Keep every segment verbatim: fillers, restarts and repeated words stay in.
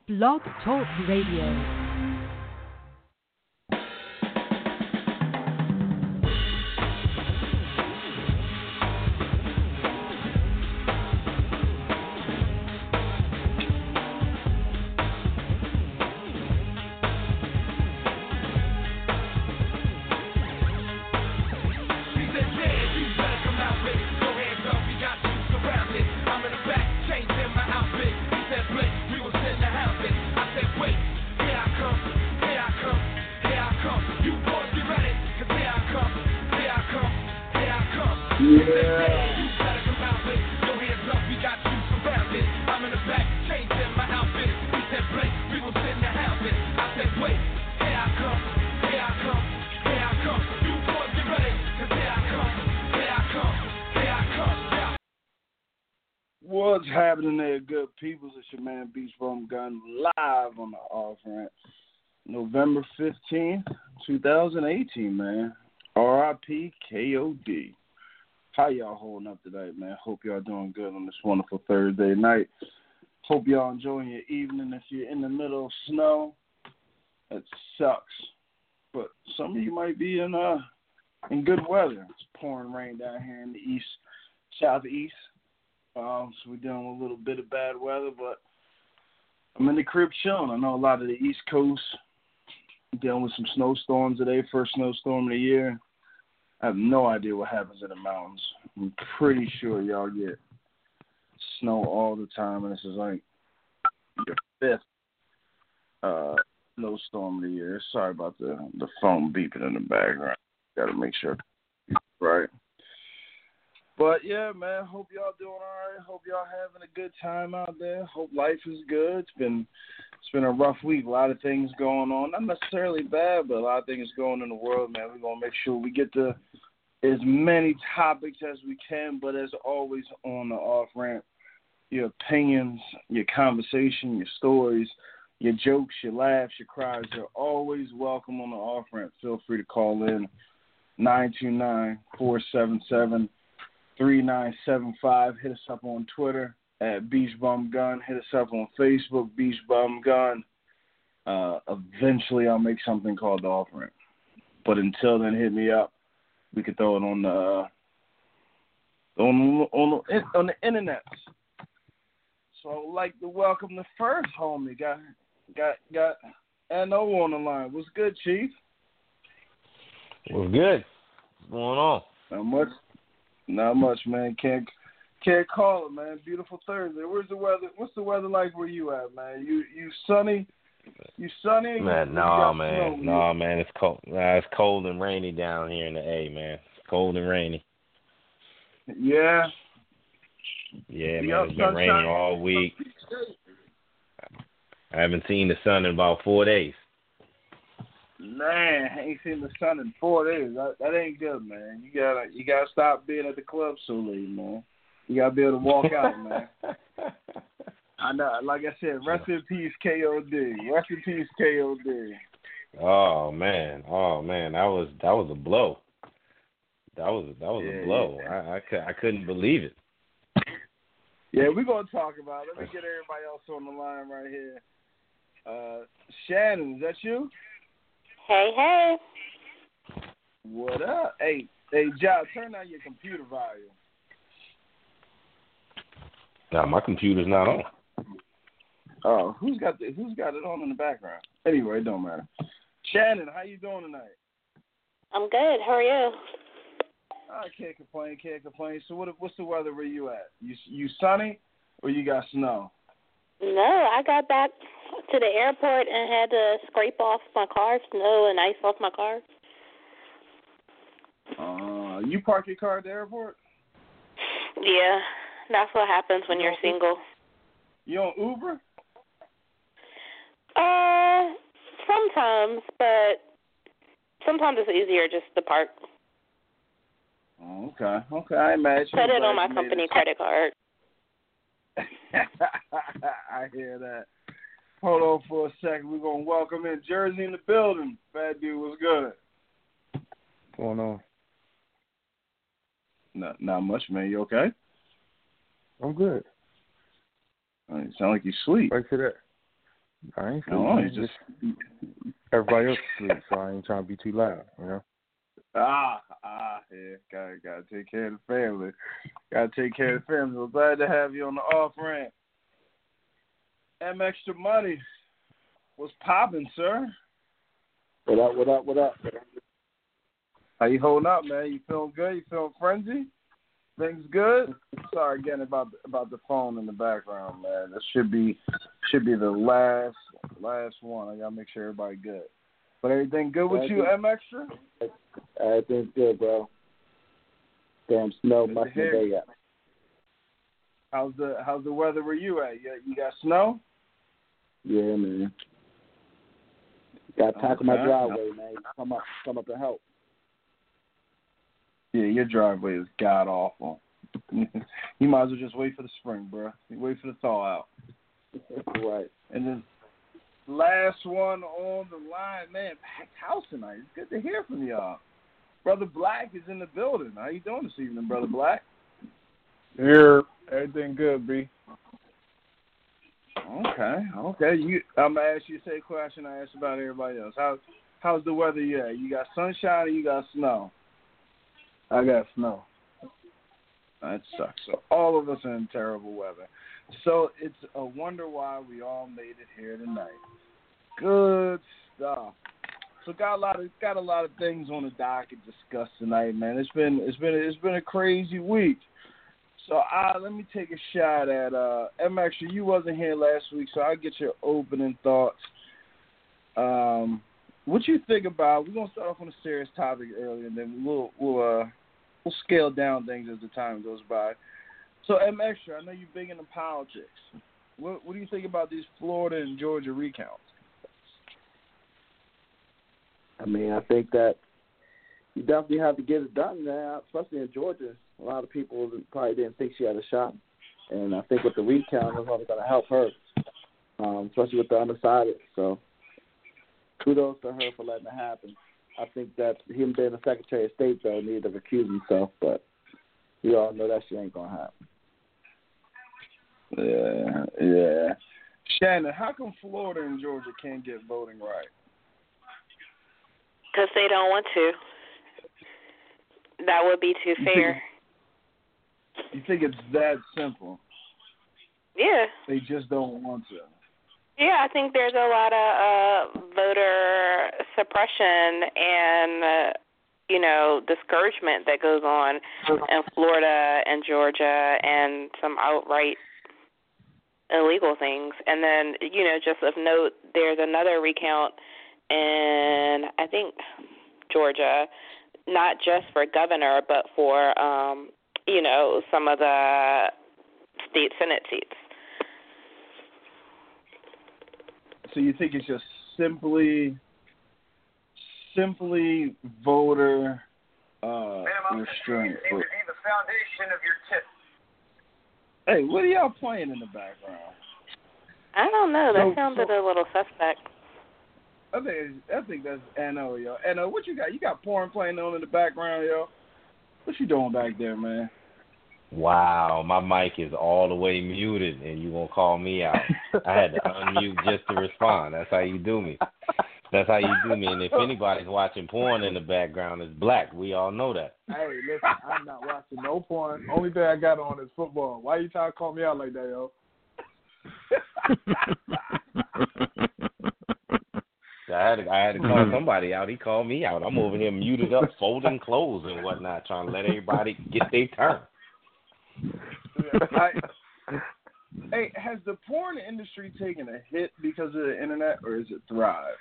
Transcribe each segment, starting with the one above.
Blog Talk Radio. What's happening there, good people? It's your man Beach Bum Gun live on the off ramp, November fifteenth, twenty eighteen, man. R I P K O D. How y'all holding up today, man? Hope y'all doing good on this wonderful Thursday night. Hope y'all enjoying your evening. If you're in the middle of snow, it sucks. But some of you might be in uh in good weather. It's pouring rain down here in the east, southeast. Um, so we're dealing with a little bit of bad weather, but I'm in the crib chilling. I know a lot of the East Coast dealing with some snowstorms today, first snowstorm of the year. I have no idea what happens in the mountains. I'm pretty sure y'all get snow all the time, and this is like your fifth uh, snowstorm of the year. Sorry about the, the phone beeping in the background. Got to make sure, right? But, yeah, man, hope y'all doing all right. Hope y'all having a good time out there. Hope life is good. It's been it's been a rough week. A lot of things going on. Not necessarily bad, but a lot of things going on in the world, man. We're going to make sure we get to as many topics as we can, but as always on the off-ramp, your opinions, your conversation, your stories, your jokes, your laughs, your cries, they're always welcome on the off-ramp. Feel free to call in nine two nine, four seven seven, three nine seven five. Hit us up on Twitter at Beach Bum Gun. Hit us up on Facebook, Beach Bum Gun. Uh, eventually, I'll make something called the Off-Ramp. But until then, hit me up. We can throw it on the uh, on on the, on the internet. So I'd like to welcome the first homie. Got got got N O on the line. What's good, Chief? What's good? What's going on? Not much. Not much, man. Can't can't call it, man. Beautiful Thursday. Where's the weather? What's the weather like where you at, man? You you sunny? You sunny? Man, no, nah, man. No, nah, man. It's cold. Nah, it's cold and rainy down here in the A, man. It's cold and rainy. Yeah. Yeah, we man. It's been sunshine. Raining all week. I haven't seen the sun in about four days. Man, I ain't seen the sun in four days. That, that ain't good, man. You gotta you gotta stop being at the club so late, man. You gotta be able to walk out, man. I know, like I said, rest in peace, K O D. Rest in peace, K O D. Oh man, oh man, that was that was a blow. That was that was yeah, a blow. Yeah. I, I I couldn't believe it. Yeah, we're gonna talk about it. Let me get everybody else on the line right here. Uh, Shannon, is that you? Hey, hey. What up? Hey, hey, Josh, turn down your computer volume. Nah, my computer's not on. Oh, who's got the, who's got it on in the background? Anyway, it don't matter. Shannon, how you doing tonight? I'm good. How are you? I can't complain, can't complain. So what? What's the weather where you at? You you sunny or you got snow? No, I got back to the airport and had to scrape off my car, snow and ice off my car. Uh, you park your car at the airport? Yeah, that's what happens when you you're single. You on Uber? Uh, sometimes, but sometimes it's easier just to park. Oh, okay, okay, I imagine. Put it on my company it. credit card. I hear that. Hold on for a second. We're going to welcome in Jersey in the building. Fat dude, what's good? What's going on? Not, not much, man. You okay? I'm good. You sound like you sleep. Thanks for that. I ain't No, sleeping. it's just Everybody else sleeps, so I ain't trying to be too loud, you know? ah ah yeah. Gotta gotta take care of the family. Gotta take care of the family. We're glad to have you on the off ramp. M Extra Money. What's popping, sir? What up? What up? What up? How you holding up, man? You feeling good? You feeling frenzy? Things good? Sorry again about about the phone in the background, man. This should be should be the last last one. I gotta make sure everybody good. But everything good with you, M Extra? Everything's good, bro. Damn snow Good to must be hear. there yet. How's the how's the weather where you at? You, you got snow? Yeah, man. Got to tackle my Okay. driveway, man. Come up, come up and help. Yeah, your driveway is god awful. You might as well just wait for the spring, bro. Wait for the thaw out. Right. And then last one on the line, man. Packed house tonight. It's good to hear from y'all. Brother Black is in the building. How you doing this evening, Brother Black? Here, everything good, B. Okay, okay. You, I'm gonna ask you the same question I asked about everybody else. How how's the weather? Yeah, you got sunshine or you got snow? I got snow. That sucks. So all of us are in terrible weather. So it's a wonder why we all made it here tonight. Good stuff. So got a lot of got a lot of things on the docket to discuss tonight, man. It's been it's been it's been a crazy week. So uh, let me take a shot at uh, M Extra. You wasn't here last week, so I'll get your opening thoughts. Um, what you think about? We're gonna start off on a serious topic earlier, and then we'll we'll uh, we'll scale down things as the time goes by. So M Extra, I know you're big into politics. What what do you think about these Florida and Georgia recounts? I mean, I think that you definitely have to get it done now, especially in Georgia. A lot of people probably didn't think she had a shot. And I think with the recount, it's only going to help her, um, especially with the undecided. So kudos to her for letting it happen. I think that him being the Secretary of State, though, needed to recuse himself. But we all know that shit ain't going to happen. Yeah, yeah. Shannon, how come Florida and Georgia can't get voting right? Because they don't want to. That would be too fair. You think it's that simple? Yeah. They just don't want to. Yeah, I think there's a lot of uh, voter suppression and, uh, you know, discouragement that goes on in Florida and Georgia and some outright illegal things. And then, you know, just of note, there's another recount in, I think, Georgia, not just for governor, but for, um, you know, some of the state Senate seats. So you think it's just simply, simply voter uh, restraint? Seem to be the foundation of your tip. Hey, what are y'all playing in the background? I don't know. That So- sounded so- a little suspect. I think I think that's N O, yo. N O, what you got? You got porn playing on in the background, yo. What you doing back there, man? Wow, my mic is all the way muted, and you gonna call me out. I had to unmute just to respond. That's how you do me. That's how you do me. And if anybody's watching porn in the background, it's Black. We all know that. Hey, listen, I'm not watching no porn. Only thing I got on is football. Why you trying to call me out like that, yo? I had to, I had to call somebody out. He called me out. I'm over here muted up, folding clothes and whatnot, trying to let everybody get their turn. I, hey, has the porn industry taken a hit because of the internet, or is it thrived?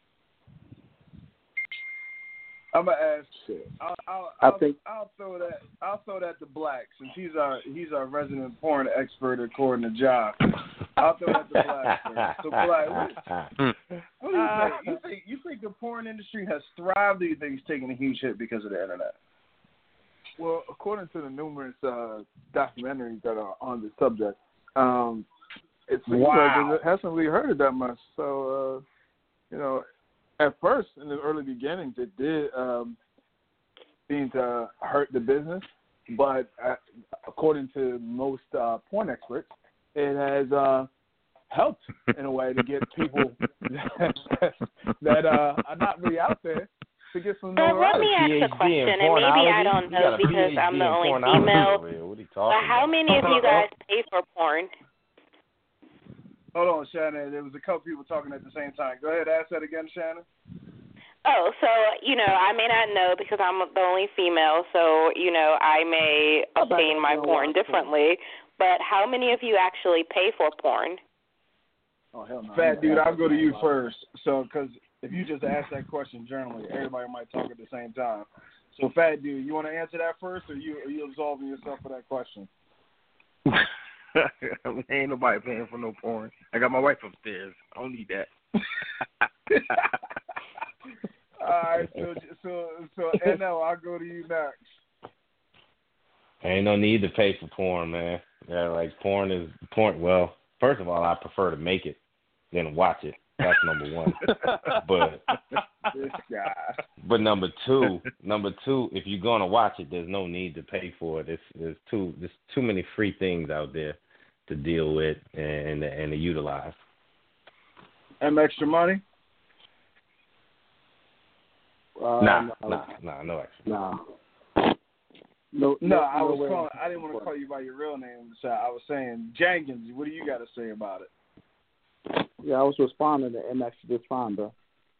I'm gonna ask. I'll, I'll, I I'll, think- I'll throw that. I'll throw that to Black, since he's our he's our resident porn expert according to Josh. I'll throw that to Black first. So Black, what, what do you think? You think you think the porn industry has thrived, or you think it's taken a huge hit because of the internet? Well, according to the numerous uh, documentaries that are on the subject, um, it seems Wow. like it hasn't really hurt it that much. So, uh, you know, at first, in the early beginnings, it did um, seem to hurt the business. But uh, according to most uh, porn experts, it has uh, helped in a way to get people that, that uh, are not really out there to get some But let me notoriety. ask a question, and maybe I don't know because I'm the only female. But how many of you guys pay for porn? Hold on, Shannon. There was a couple people talking at the same time. Go ahead, ask that again, Shannon. Oh, so, you know, I may not know because I'm the only female, so, you know, I may obtain my porn differently. But how many of you actually pay for porn? Oh, hell no. Fat dude, I'll go to you first. So, because if you just ask that question generally, everybody might talk at the same time. So, Fat dude, you want to answer that first, or you are you absolving yourself for that question? Ain't nobody paying for no porn. I got my wife upstairs. I don't need that. All right, so so so N L, I'll go to you next. Ain't no need to pay for porn, man. Yeah, like porn is porn. Well, first of all, I prefer to make it than watch it. That's number one. But this guy. But number two, number two, if you're gonna watch it, there's no need to pay for it. There's there's too there's too many free things out there to deal with and and to utilize. And extra money? Uh, nah, no, nah, nah, no extra. Nah. No, No, no, I was no calling. I didn't want to call you by your real name. So I was saying, Jenkins. What do you got to say about it? Yeah, I was responding to M X just fine, bro.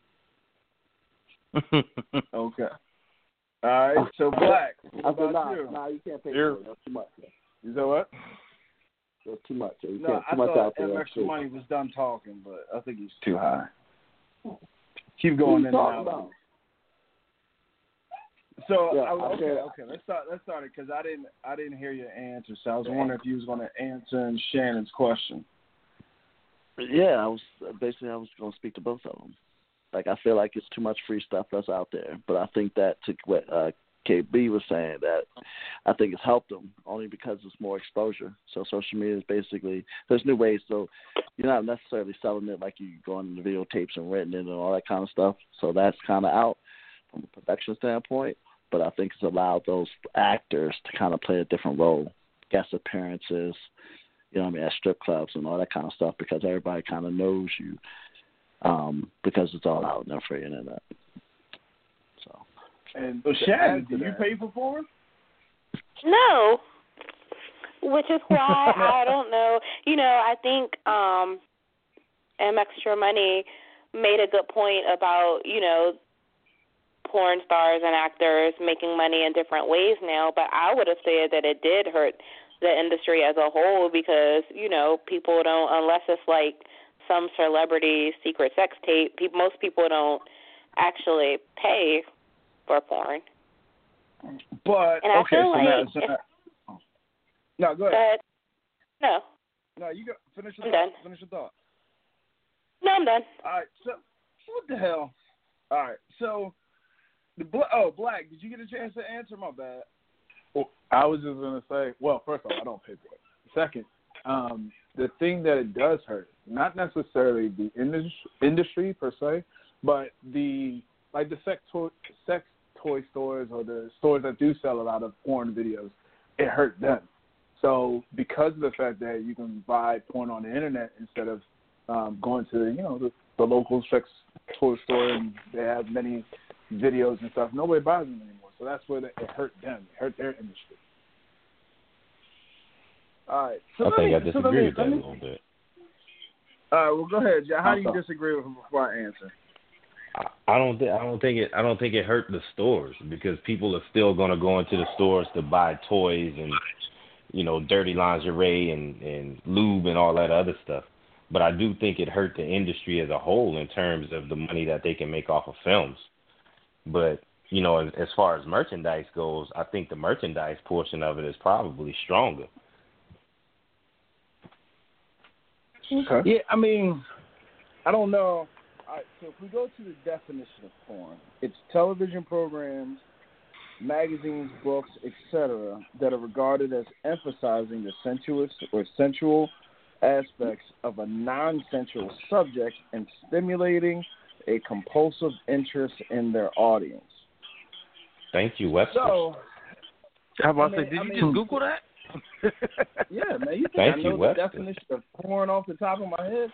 Okay. All right. So Black. I What said, about nah, you? nah, you can't pay You're- for it. That's too much. Man. You said what? That's too much. You No, can't I too much thought out there. M That's extra too- money was done talking, but I think he's too high. Keep going What in you and talking out. about? So Yeah, I, I okay, said- okay. Let's start. Let's start it because I didn't. I didn't hear your answer. So I was wondering if you was going to answer Shannon's question. Yeah, I was basically I was going to speak to both of them. Like I feel like it's too much free stuff that's out there, but I think that to what uh, K B was saying, that I think it's helped them only because it's more exposure. So social media is basically there's new ways. So you're not necessarily selling it like you going into videotapes and renting it and all that kind of stuff. So that's kind of out from a production standpoint. But I think it's allowed those actors to kind of play a different role, guest appearances, you know what I mean, at strip clubs and all that kind of stuff because everybody kind of knows you um, because it's all out there for the internet. So, And so Shannon, do you pay for porn? No, which is why I don't know. You know, I think um, M Extra Money made a good point about, you know, porn stars and actors making money in different ways now, but I would have said that it did hurt the industry as a whole because, you know, people don't, unless it's like some celebrity secret sex tape, people, most people don't actually pay for porn. But, and I okay, feel so like now, so now, oh. No, go ahead. But, no. No, you go, finish your I'm thought. done. Finish your thought. No, I'm done. All right, so what the hell? All right, so the oh Black, did you get a chance to answer? My bad. Well, I was just gonna say, well, first of all, I don't pay for it. Second, um, the thing that it does hurt, not necessarily the industry, industry per se, but the like the sex toy, sex toy stores or the stores that do sell a lot of porn videos, it hurt them. So because of the fact that you can buy porn on the internet instead of um, going to you know the, the local sex toy store and they have many videos and stuff, nobody buys them anymore. So that's where the, it hurt them. It hurt their industry. All right. So I let think me, I so disagree let me, with that let a me, little bit. All right. Well, go ahead, John. How do you Okay. disagree with him before I answer? I I don't think I don't think it I don't think it hurt the stores because people are still going to go into the stores to buy toys and you know dirty lingerie and, and lube and all that other stuff. But I do think it hurt the industry as a whole in terms of the money that they can make off of films. But you know, as, as far as merchandise goes, I think the merchandise portion of it is probably stronger. Okay. Yeah, I mean, I don't know. All right, so if we go to the definition of porn, it's television programs, magazines, books, et cetera, that are regarded as emphasizing the sensuous or sensual aspects of a non-sensual subject and stimulating a compulsive interest in their audience. Thank you, Webster. So, How about I to mean- say, did I you mean- just Google that? Yeah, man. You think Thank I you, know Weston. the definition of porn off the top of my head?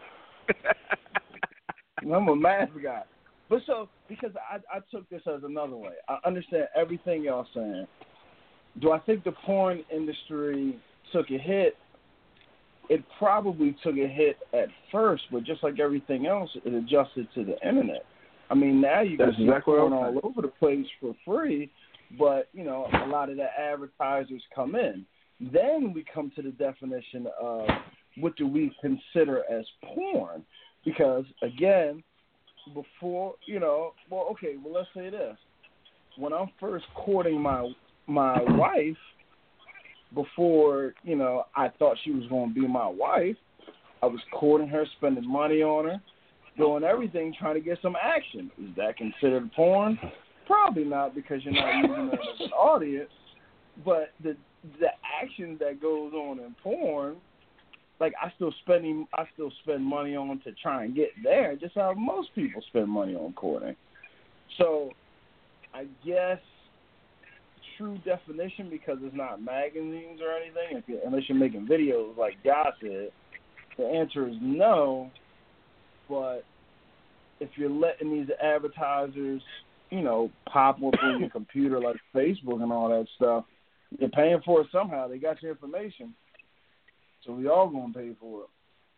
I'm a math guy. But so, because I, I took this as another way. I understand everything y'all saying. Do I think the porn industry took a hit? It probably took a hit at first, but just like everything else, it adjusted to the internet. I mean, now you can That's see exactly porn what I'm all over the place for free, but, you know, a lot of the advertisers come in. Then we come to the definition of what do we consider as porn? Because, again, before, you know, well, okay, well, let's say this. When I'm first courting my my wife, before, you know, I thought she was going to be my wife, I was courting her, spending money on her, doing everything, trying to get some action. Is that considered porn? Probably not, because you're not using it as an audience. But the the action that goes on in porn, like I still spending, I still spend money on to try and get there, just how most people spend money on courting. So, I guess true definition, because it's not magazines or anything, if you, unless you're making videos like God said, the answer is no. But if you're letting these advertisers, you know, pop up on your computer like Facebook and all that stuff, you're paying for it somehow. They got your information. So we all going to pay for it.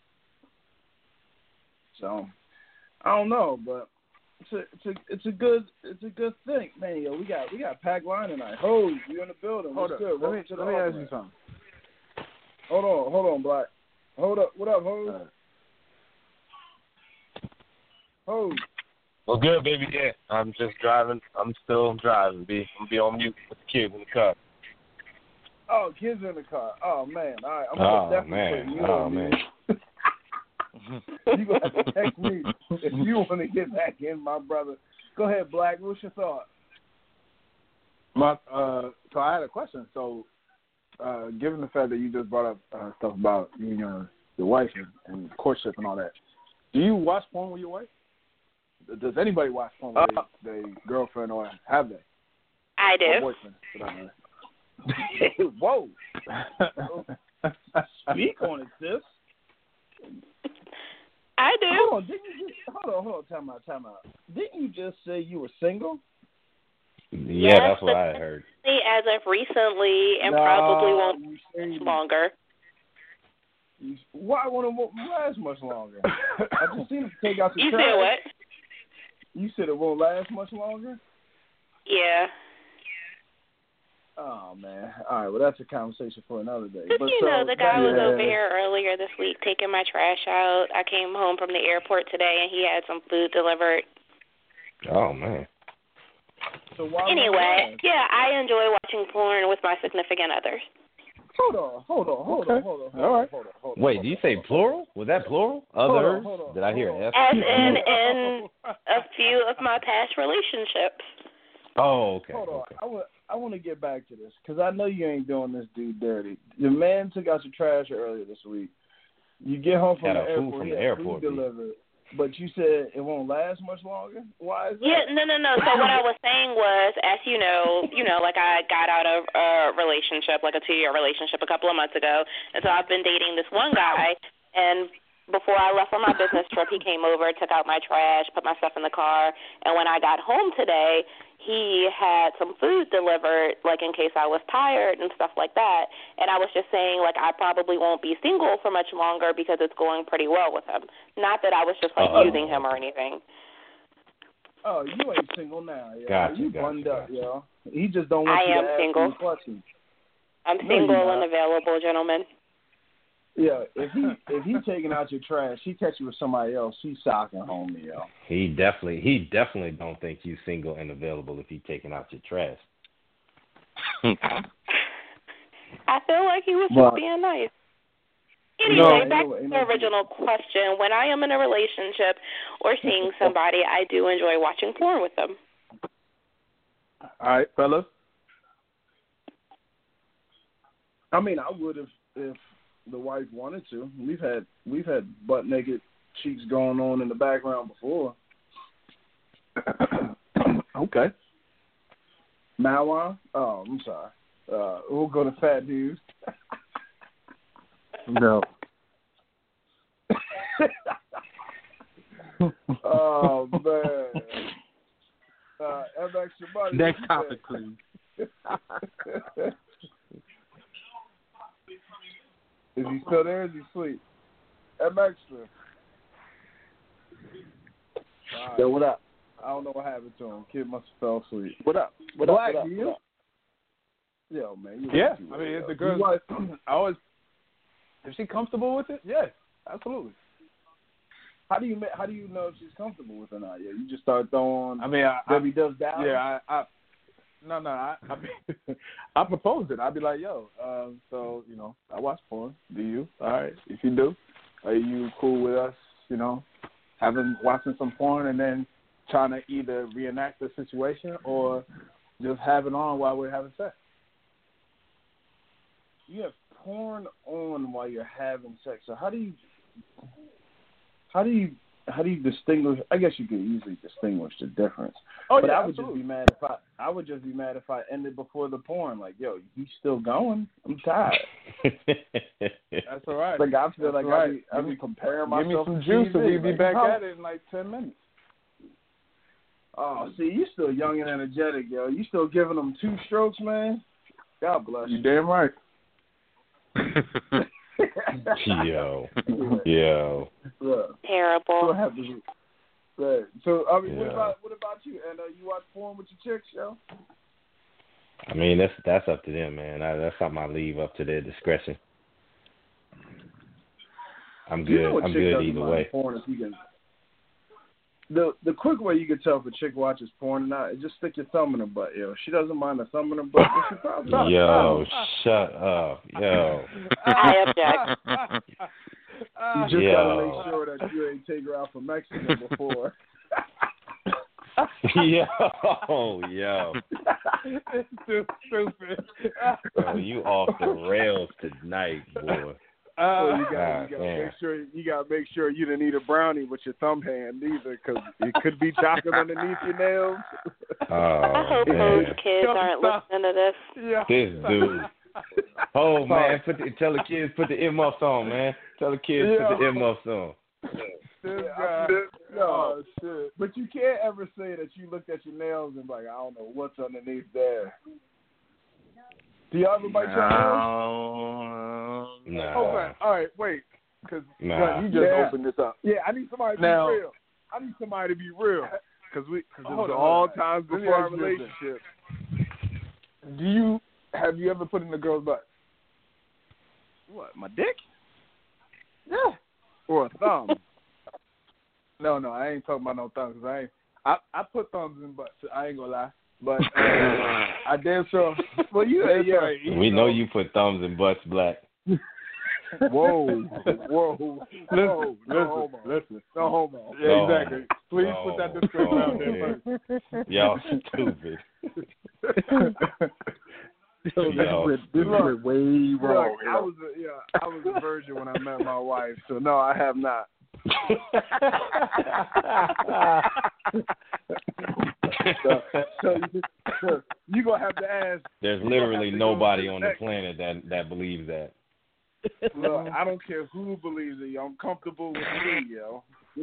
So, I don't know, but it's a it's a it's a good it's a good thing, man. Yo, we got we got a packed line tonight. Ho, you in the building? Hold What's up. good? Let me, Welcome to the let me ask Offering. you something. Hold on, hold on, Black. Hold up. What up, Ho? Uh, Ho. Well, good, baby. Yeah, I'm just driving. I'm still driving. Be I'm be on mute with the kids in the car. Oh, kids in the car. Oh man. All right. I'm Oh, gonna definitely man. put you Oh, on man. mute. You gonna have to text me if you want to get back in, my brother. Go ahead, Black. What's your thought? My, uh, so I had a question. So, uh, given the fact that you just brought up uh, stuff about you and your, your wife and, and courtship and all that, do you watch porn with your wife? Does anybody watch porn with Uh, their, their girlfriend, or have they? I Or do. boyfriend, for that matter? Whoa. Speak on it, sis. I do. Hold on, didn't you just hold on, hold on, time out, time out. Didn't you just say you were single? Yeah, Yes, that's what but I had heard. as of recently, and No, probably won't you be much said- longer. You, why won't it last much longer? I just seen it take out the You trash. said what? You said it won't last much longer? Yeah. Oh, man. All right, well, that's a conversation for another day. Just, But you so, know, the guy was yeah. over here earlier this week taking my trash out. I came home from the airport today, and he had some food delivered. Oh, man. So why Anyway, yeah, I enjoy watching porn with my significant others. Hold on, hold on, hold Okay. on, hold on. Hold All on, right. Hold on, hold on, Wait, hold do you on, say hold on. plural? Was that plural? Hold on, Others? hold on, Did I hear hold an on. S? As in, in a few of my past relationships. Oh, okay. Hold on. okay. I want I want to get back to this because I know you ain't doing this dude dirty. The man took out your trash earlier this week. You get home from Got the a food airport, from he the had airport, food B. delivered, but you said it won't last much longer. Why is that? Yeah, no, no, no. So what I was saying was, as you know, you know, like I got out of a relationship, like a two-year relationship, a couple of months ago, and so I've been dating this one guy, and before I left for my business trip, he came over, took out my trash, put my stuff in the car, and when I got home today, he had some food delivered, like in case I was tired and stuff like that. And I was just saying, like, I probably won't be single for much longer because it's going pretty well with him. Not that I was just, like, Oh. using him or anything. Oh, you ain't single now, yo. Gotcha, you gotcha, bunned up, gotcha. yo. He just don't want I you am to ask single. him questions. I'm No, single you're and not. available, gentlemen. Yeah, if he if he taking out your trash, he catch you with somebody else. He's socking homie, yo. He definitely, he definitely don't think you single and available if he taking out your trash. I feel like he was But- just being nice. No, Anyway, ain't back no- to ain't the no- original question. When I am in a relationship or seeing somebody, I do enjoy watching porn with them. All right, fellas. I mean, I would if if the wife wanted to. We've had we've had butt naked cheeks going on in the background before. Okay. Mawa? Oh, I'm sorry. Uh, we'll go to Fat News. No. Oh man. Uh, M X Shabani. Next topic, please. Is he still there? Is he asleep? M Extra. Right. Yo, what up? I don't know what happened to him. Kid must have fell asleep. What up? What Black, up? What up? do you? What up? Yo, man. You Yeah, you I mean, yo. if the girl, I always, if she's comfortable with it, yes, absolutely. How do you ma- how do you know if she's comfortable with it or not? Yeah, you just start throwing. I mean, I, Debbie does down. yeah, I, I No, no, I I, mean, I proposed it. I'd be like, yo, um, so you know, I watch porn. Do you? All right. If you do, are you cool with us? You know, having watching some porn and then trying to either reenact the situation or just have it on while we're having sex. You have porn on while you're having sex. So how do you how do you how do you distinguish? I guess you could easily distinguish the difference. Oh, but yeah, I would absolutely. just be mad if I I would just be mad if I ended before the porn. Like, yo, he's still going. I'm tired. That's all right. Like I feel That's like right. I be, I be comparing Give me myself. some to juice T V. and we'll be Like, back how- at it in like ten minutes. Oh, see, you still young and energetic, yo. You still giving them two strokes, man. God bless you. You damn right. Yo. Yo. Look, Terrible. what happens? Right. So, I mean, what Yeah. about what about you? And uh, you watch porn with your chicks, yo? I mean, that's that's up to them, man. I, that's something I leave up to their discretion. I'm good. You know a I'm chick good doesn't either mind way. Porn if you can. The the quick way you can tell if a chick watches porn or not is just stick your thumb in her butt, yo. If she doesn't mind a thumb in her butt, then she probably. Yo, shut up. Yo. I object. You just Yo. gotta make sure that you ain't take her out for Mexican before. Yo, yo. It's too stupid. Bro, you off the rails tonight, boy. Uh, you gotta, God, you gotta man. make sure you gotta make sure you didn't eat a brownie with your thumb hand either, because it could be chocolate underneath your nails. Oh, I hope man. those kids aren't listening to this. Yeah. This dude. Oh, man, put the, tell the kids put the earmuffs on, man. Tell the kids Yeah. put the earmuffs on. This guy. Oh shit! But you can't ever say that you looked at your nails and be like, I don't know what's underneath there. Do y'all ever bite your nails? Nah. Okay, all right, wait, because Nah. you just Yeah. opened this up. Yeah, I need somebody to Now- be real. I need somebody to be real, because we because it Hold was on, all hold on. times Let me before our ask you this. relationship. Do you have you ever put in a girl's butt? What? My dick Yeah. or a thumb? No, no, I ain't talking about no thumbs. 'Cause I ain't. I I put thumbs in butts. I ain't gonna lie, but uh, I damn sure. Well, you damn yeah. sure I eat We know those. you put thumbs in butts, Black. Whoa, whoa, Listen, no, no listen, homo, listen. no homo. Yeah, No. exactly. Please No. put that disclaimer out there No, first. Y'all stupid. Yo, this Yo. went, this Look, went way Look, wrong. I was a, yeah, I was a virgin when I met my wife, so no, I have not. So, so, you, so you gonna have to ask. There's you gonna literally have to go nobody to the on the next- planet that that believes that. Look, I don't care who believes it. Yo. I'm comfortable with me, yo.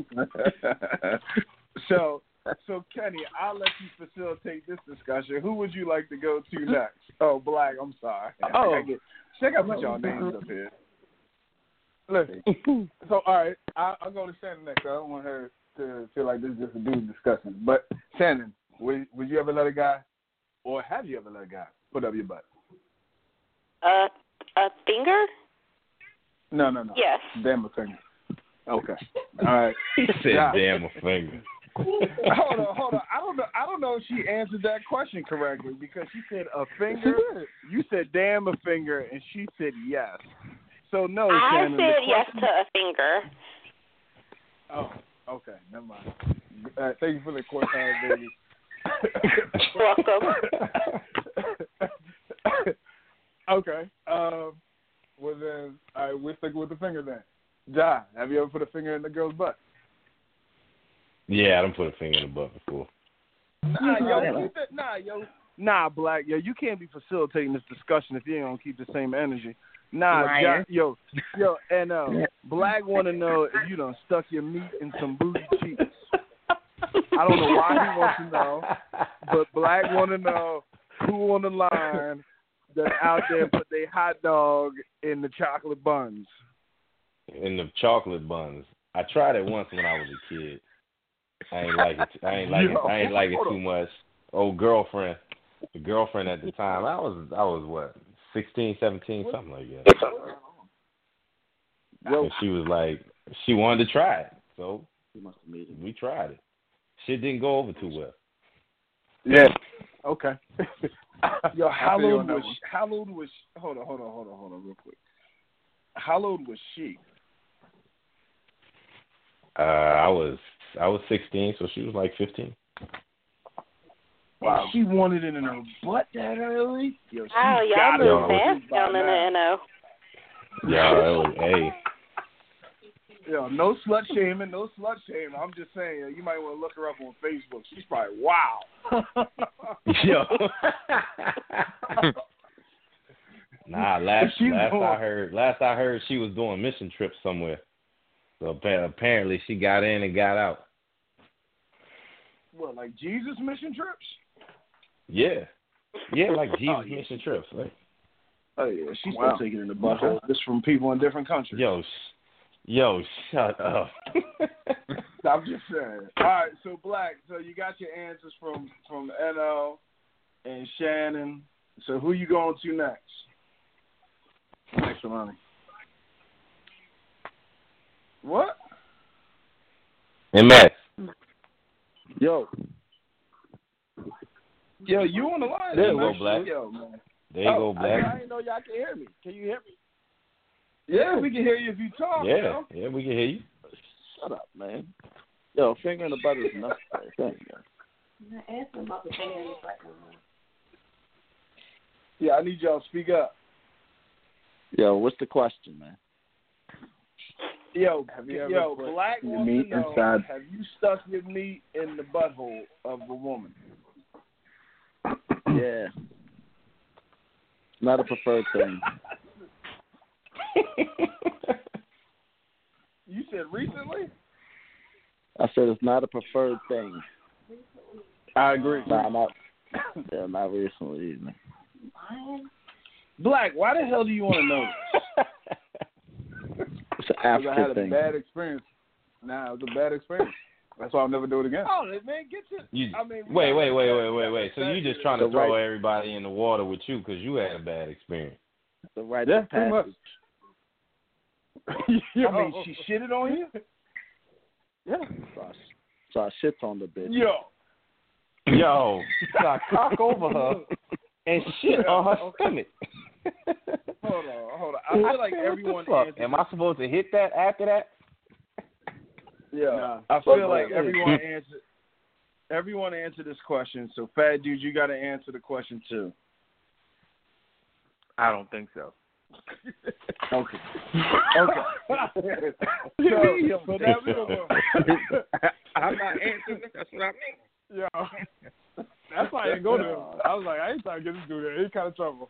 so, so Kenny, I'll let you facilitate this discussion. Who would you like to go to next? Oh, Black. I'm sorry. Oh. I get, check out put y'all names up here. Listen. So all right, I, I'll go to Shannon next. I don't want her to feel like this is just a dude discussion. But Shannon, would would you ever let a guy, or have you ever let a guy put up your butt? Uh, a finger? No, no, no. Yes. Damn a finger. Okay. All right. He said, Yeah. "Damn a finger." hold on, hold on. I don't know. I don't know if she answered that question correctly because she said a finger. You said damn a finger, and she said yes. So no, I Shannon. the said yes question- to a finger. Oh, okay. Never mind. Uh, thank you for the question, baby. Welcome. Okay. Um, well then, all right, we're sticking with the finger then. Ja, have you ever put a finger in the girl's butt? Yeah, I done put a finger in the butt before. Nah, yo, keep it, nah, yo, Nah, Black, yo, you can't be facilitating this discussion if you ain't gonna keep the same energy. Nah, Liar. yo, yo, and uh, Black want to know if you done stuck your meat in some booty cheeks. I don't know why he wants to know, but Black want to know who on the line that out there put their hot dog in the chocolate buns. In the chocolate buns. I tried it once when I was a kid. I ain't like it. I ain't like Yo, it. I ain't like it too much. Old girlfriend, the girlfriend at the time. I was, I was what, sixteen, seventeen, something like that. And she was like, she wanted to try it, so we tried it. Shit didn't go over too well. Yeah. Okay. Yo, how I feel you old on that was? one. How old was? Hold on, hold on, hold on, hold on, real quick. How old was she? Uh, I was, I was sixteen, so she was like fifteen. Wow. She wanted it in her butt that early? Yo, she Wow, y'all got it move Yo. fast down in the N O. Yeah, it was, hey. Yo, no slut shaming, no slut shaming. I'm just saying, yo, you might want to look her up on Facebook. She's probably wow. Yo. Nah, last She's last going- I heard, last I heard, she was doing mission trips somewhere. So appa- apparently, she got in and got out. What, like Jesus mission trips? Yeah, yeah, like Jesus Oh, yeah. mission trips. Like, Oh yeah, she's Wow. still taking it in the butthole. This from people in different countries. yo, sh- yo, shut up. I'm just saying. All right, so Black, so you got your answers from from N O and Shannon. So who you going to next? Next to money. What? And Max, Yo, Yo, you on the line? There you man. go, Black. Yo, man. there you oh, go, I, Black. I didn't know y'all can hear me. Can you hear me? Yeah, we can hear you if you talk. Yeah, Yo. yeah, we can hear you. Shut up, man. Yo, finger in the butt is enough. Thank you. Yeah, I need y'all to speak up. Yo, what's the question, man? Yo, Have you ever yo, put Black your wants meat to know, inside- have you stuck your meat in the butthole of a woman? Yeah. Not a preferred thing. You said recently? I said it's not a preferred thing. I agree. Nah, not. Yeah, not recently either. Black, why the hell do you want to know this? It's an Because I had African a thing. bad experience. Nah, it was a bad experience. That's why I'll never do it again. Oh, man, get to. You, I mean, we wait, got- wait, wait, wait, wait, wait. So you just trying to The throw right- everybody in the water with you because you had a bad experience? The right Yeah, of pretty much. passage. Yo. I mean, she shitted on you? Yeah. So I, so I shit on the bitch. Yo. Yo, so I cock over her and shit on her stomach. Hold on, hold on. I feel like everyone What the fuck? answered. Am I supposed to hit that after that? Yeah, Nah. I feel like Fuck. everyone answered. Everyone answered this question. So, Fat Dude, you got to answer the question too. I don't think so. Okay. Okay. so, so now we gonna go. I'm not answering this. That's what I mean. Yo. That's why I didn't go there. I was like, I ain't trying to get this dude there. He kind of trouble.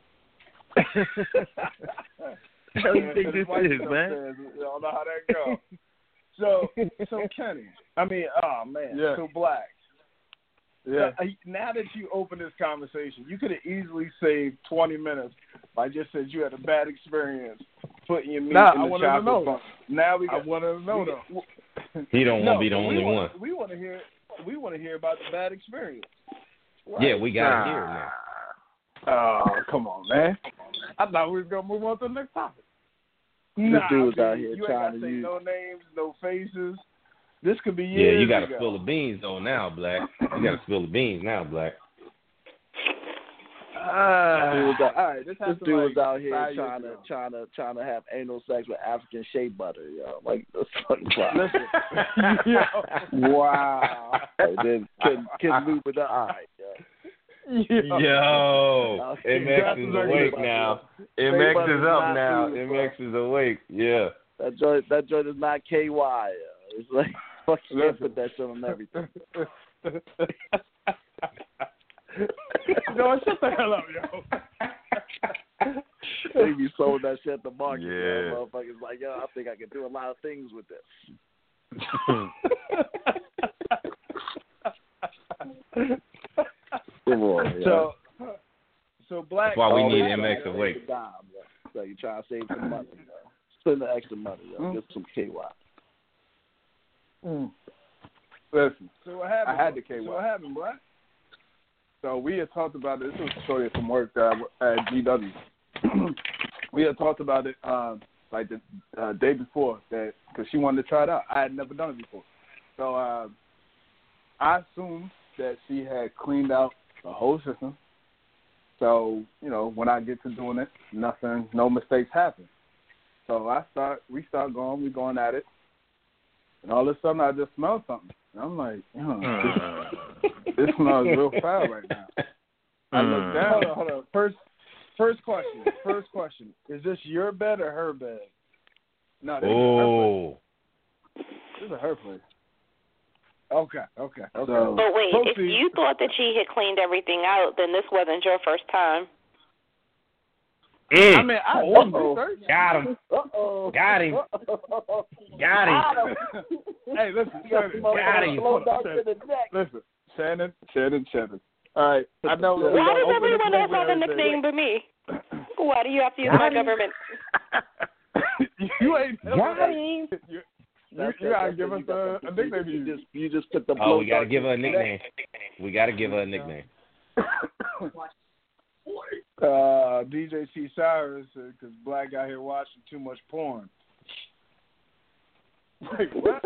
How do you think this is, man? Y'all know how that goes. So, so Kenny, I mean, oh man, Yeah. so Black. Yeah. Uh, Now that you open this conversation, you could have easily saved twenty minutes by just said you had a bad experience putting your meat Nah, in I the wanted to chocolate know. bun. Now we I got. wanted to know, we though. got- He don't no, want to be the but we only wanna, one. We want to hear. We want to hear about the bad experience. Yeah, we got Nah. to hear it now. Oh, come on, man. I thought we was going to move on to the next topic. This Nah, dude's I mean, out here you ain't trying gotta to say use- no names, no faces. This could be Yeah, years you got to ago. spill the beans though now, Black. You got to spill the beans now, Black. Uh, Dude was out, all right, this, this dude was out here five trying years to ago. trying to trying to have anal sex with African shea butter, yo. Like that's fucking wild. Listen. Wow. And then couldn't couldn't move it up. All right, yo. Yo, Okay, M X that's is exactly awake what now. Shea M X butter's is up not now. food, M X is awake. Yeah. That joint that joint is not K Y. Yo. It's like fuck you can't put that shit on everything. Yo, shut the hell up, yo. They be sold that shit at the market. Yeah. Man. Motherfuckers like, yo, I think I can do a lot of things with this. Come on, yeah. So, so black. That's why we Oh, need yeah, M X yeah, awake. it's a dime, yo. So you try to save some money, yo. Spend the extra money, yo. Mm. Get some K Y. Mm. Listen, So what happened? I had the K Y. So what happened, black? So we had talked about it. This was a story from work that I, at G W. We had talked about it um, like the uh, day before that because she wanted to try it out. I had never done it before, so uh, I assumed that she had cleaned out the whole system. So you know, when I get to doing it, nothing, no mistakes happen. So I start, we start going, we going at it, and all of a sudden I just smell something. And I'm like, oh, this, this smells real foul right now. I look down. Hold on, hold on. First, first question. First question. Is this your bed or her bed? No, this Oh. is her place. This is her place. Okay, okay, okay. So, But wait, if Proceed. you thought that she had cleaned everything out, then this wasn't your first time. Mm. I mean, I Uh-oh. did research. Got him. Uh-oh. Got him. Got him. Hey, listen, Shannon. Got him. Slow down to the neck. Listen, Shannon, Shannon, Shannon. All right, I know. Why we Why gonna does open everyone this else have a over nickname but me? Why do you have to use my government? You ain't. Got him. You, you, That's you it, gotta that's give it. us You got- a, a nickname. You You just, you just put the. Oh, we blow got to dart give her a to the neck. nickname. We got to give her a nickname. Uh, D J C Cyrus, because Black out here watching too much porn. Wait, what?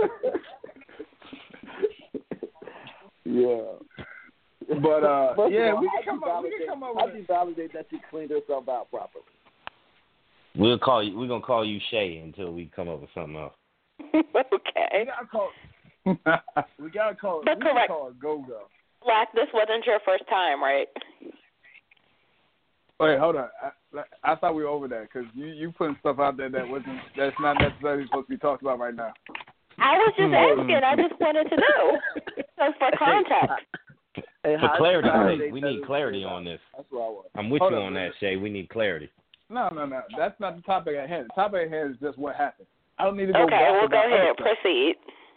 Yeah. But uh, First of yeah, all, we how can come do you up. We can validate- come up How with. do you validate that she cleaned herself out properly? We'll call you. We're gonna call you Shay until we come up with something else. We Okay. gotta call. We gotta call. But we can correct. call it go go. Black, this wasn't your first time, right? Wait, hold on. I, I thought we were over that because you you putting stuff out there that wasn't that's not necessarily supposed to be talked about right now. I was just asking. I just wanted to know. So for context. Hey, For how do you clarity's validate sake, we that need it's clarity cleaned on out? this. That's what I want. I'm with Hold you on, on that, listen. Shay. We need clarity. No, no, no. That's not the topic at hand. The topic at hand is just what happened. I don't need to go Okay, back well, about go ahead. other stuff. Proceed.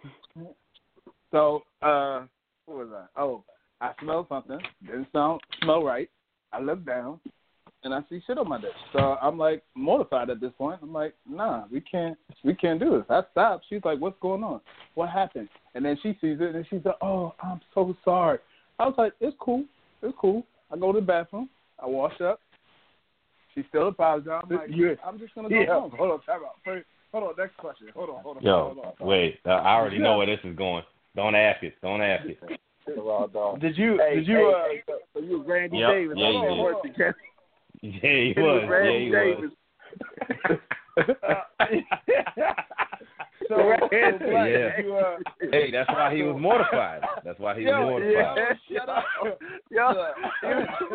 So, uh, what was I? Oh, I smelled something. Didn't smell smell right. I look down, and I see shit on my desk. So I'm like mortified at this point. I'm like, nah, we can't, we can't do this. I stopped. She's like, what's going on? What happened? And then she sees it, and she's like, oh, I'm so sorry. I was like, it's cool, it's cool. I go to the bathroom. I wash up. She still apologized. I'm like, Yeah. I'm just gonna go Yeah. home. Hold on. Time out. First, hold on. Next question. Hold on. Hold on. Yo, hold on, hold on. wait. Uh, I already know where this is going. Don't ask it. Don't ask it. Raw dog. Did you? Hey, did you? hey, uh, hey, so, so you was Randy Yep. Davis. Yeah, Hold you on, did. work together. Yeah, he You was. Randy Yeah, he was. Davis. so, so Black, Yeah. did you, uh, Hey, that's why he was mortified. That's why he was Yo, mortified. yo, shut up. Yo.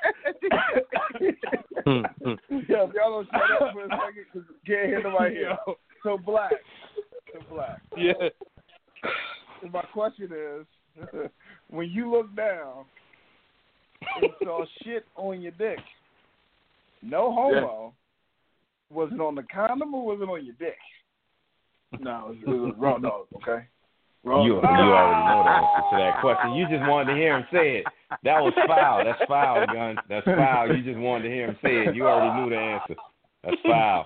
Hmm, hmm. Yo, if y'all don't shut up for a second, because can't hear nobody here. So Black, so Black. Yeah. So my question is, when you look down and saw shit on your dick, no homo, was it on the condom or was it on your dick? No, it was, it was raw dog. Okay. Raw You, you dog. already know the answer to that question. You just wanted to hear him say it. That was foul. That's foul, Gun. That's foul. You just wanted to hear him say it. You already knew the answer. That's foul.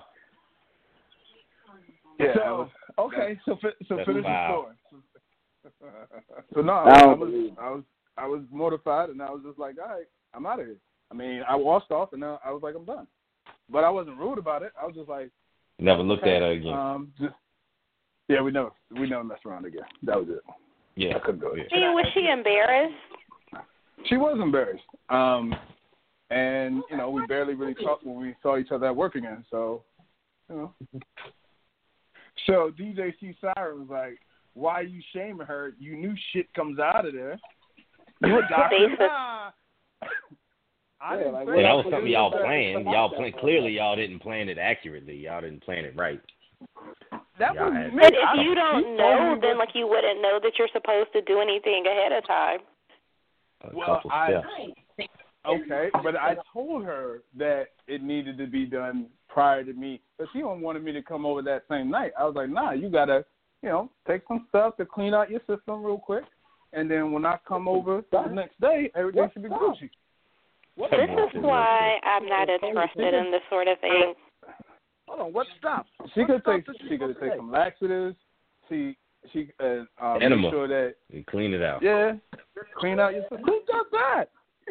Yeah. So, I was, okay, so fi- so That's finish the foul. story. so no, I I, don't was, believe it. I was, I was mortified, and I was just like, all right, I'm out of here. I mean, I washed off, and I, I was like, I'm done. But I wasn't rude about it. I was just like, Never looked okay, at her again. Um, just yeah, we never, we never messed around again. That was it. Yeah. I couldn't go. Yeah. She, was she embarrassed? She was embarrassed. Um, and you know, we barely really talked when we saw each other at work again. So, you know. So D J C Siren was like, why are you shaming her? You knew shit comes out of there. You a doctor? Basic. Nah. I Yeah, didn't like, say Well, that what was else something would you y'all do? planned. Y'all plan clearly y'all didn't plan it accurately. Y'all didn't plan it right. that Y'all was had- me. But if I- you he don't told know, me then what- like you wouldn't know that you're supposed to do anything ahead of time. A Well, couple I- steps. Okay, but I told her that it needed to be done prior to me, but she don't wanted me to come over that same night. I was like, nah, you gotta, you know, take some stuff to clean out your system real quick, and then when I come over the next day, everything should be Gucci. What this is why I'm not interested in this sort of thing. Hold on, what stop? She what could stop take she could take some laxatives. She she uh, uh, Enema. make sure that you clean it out. Yeah, clean out your system. Who does that?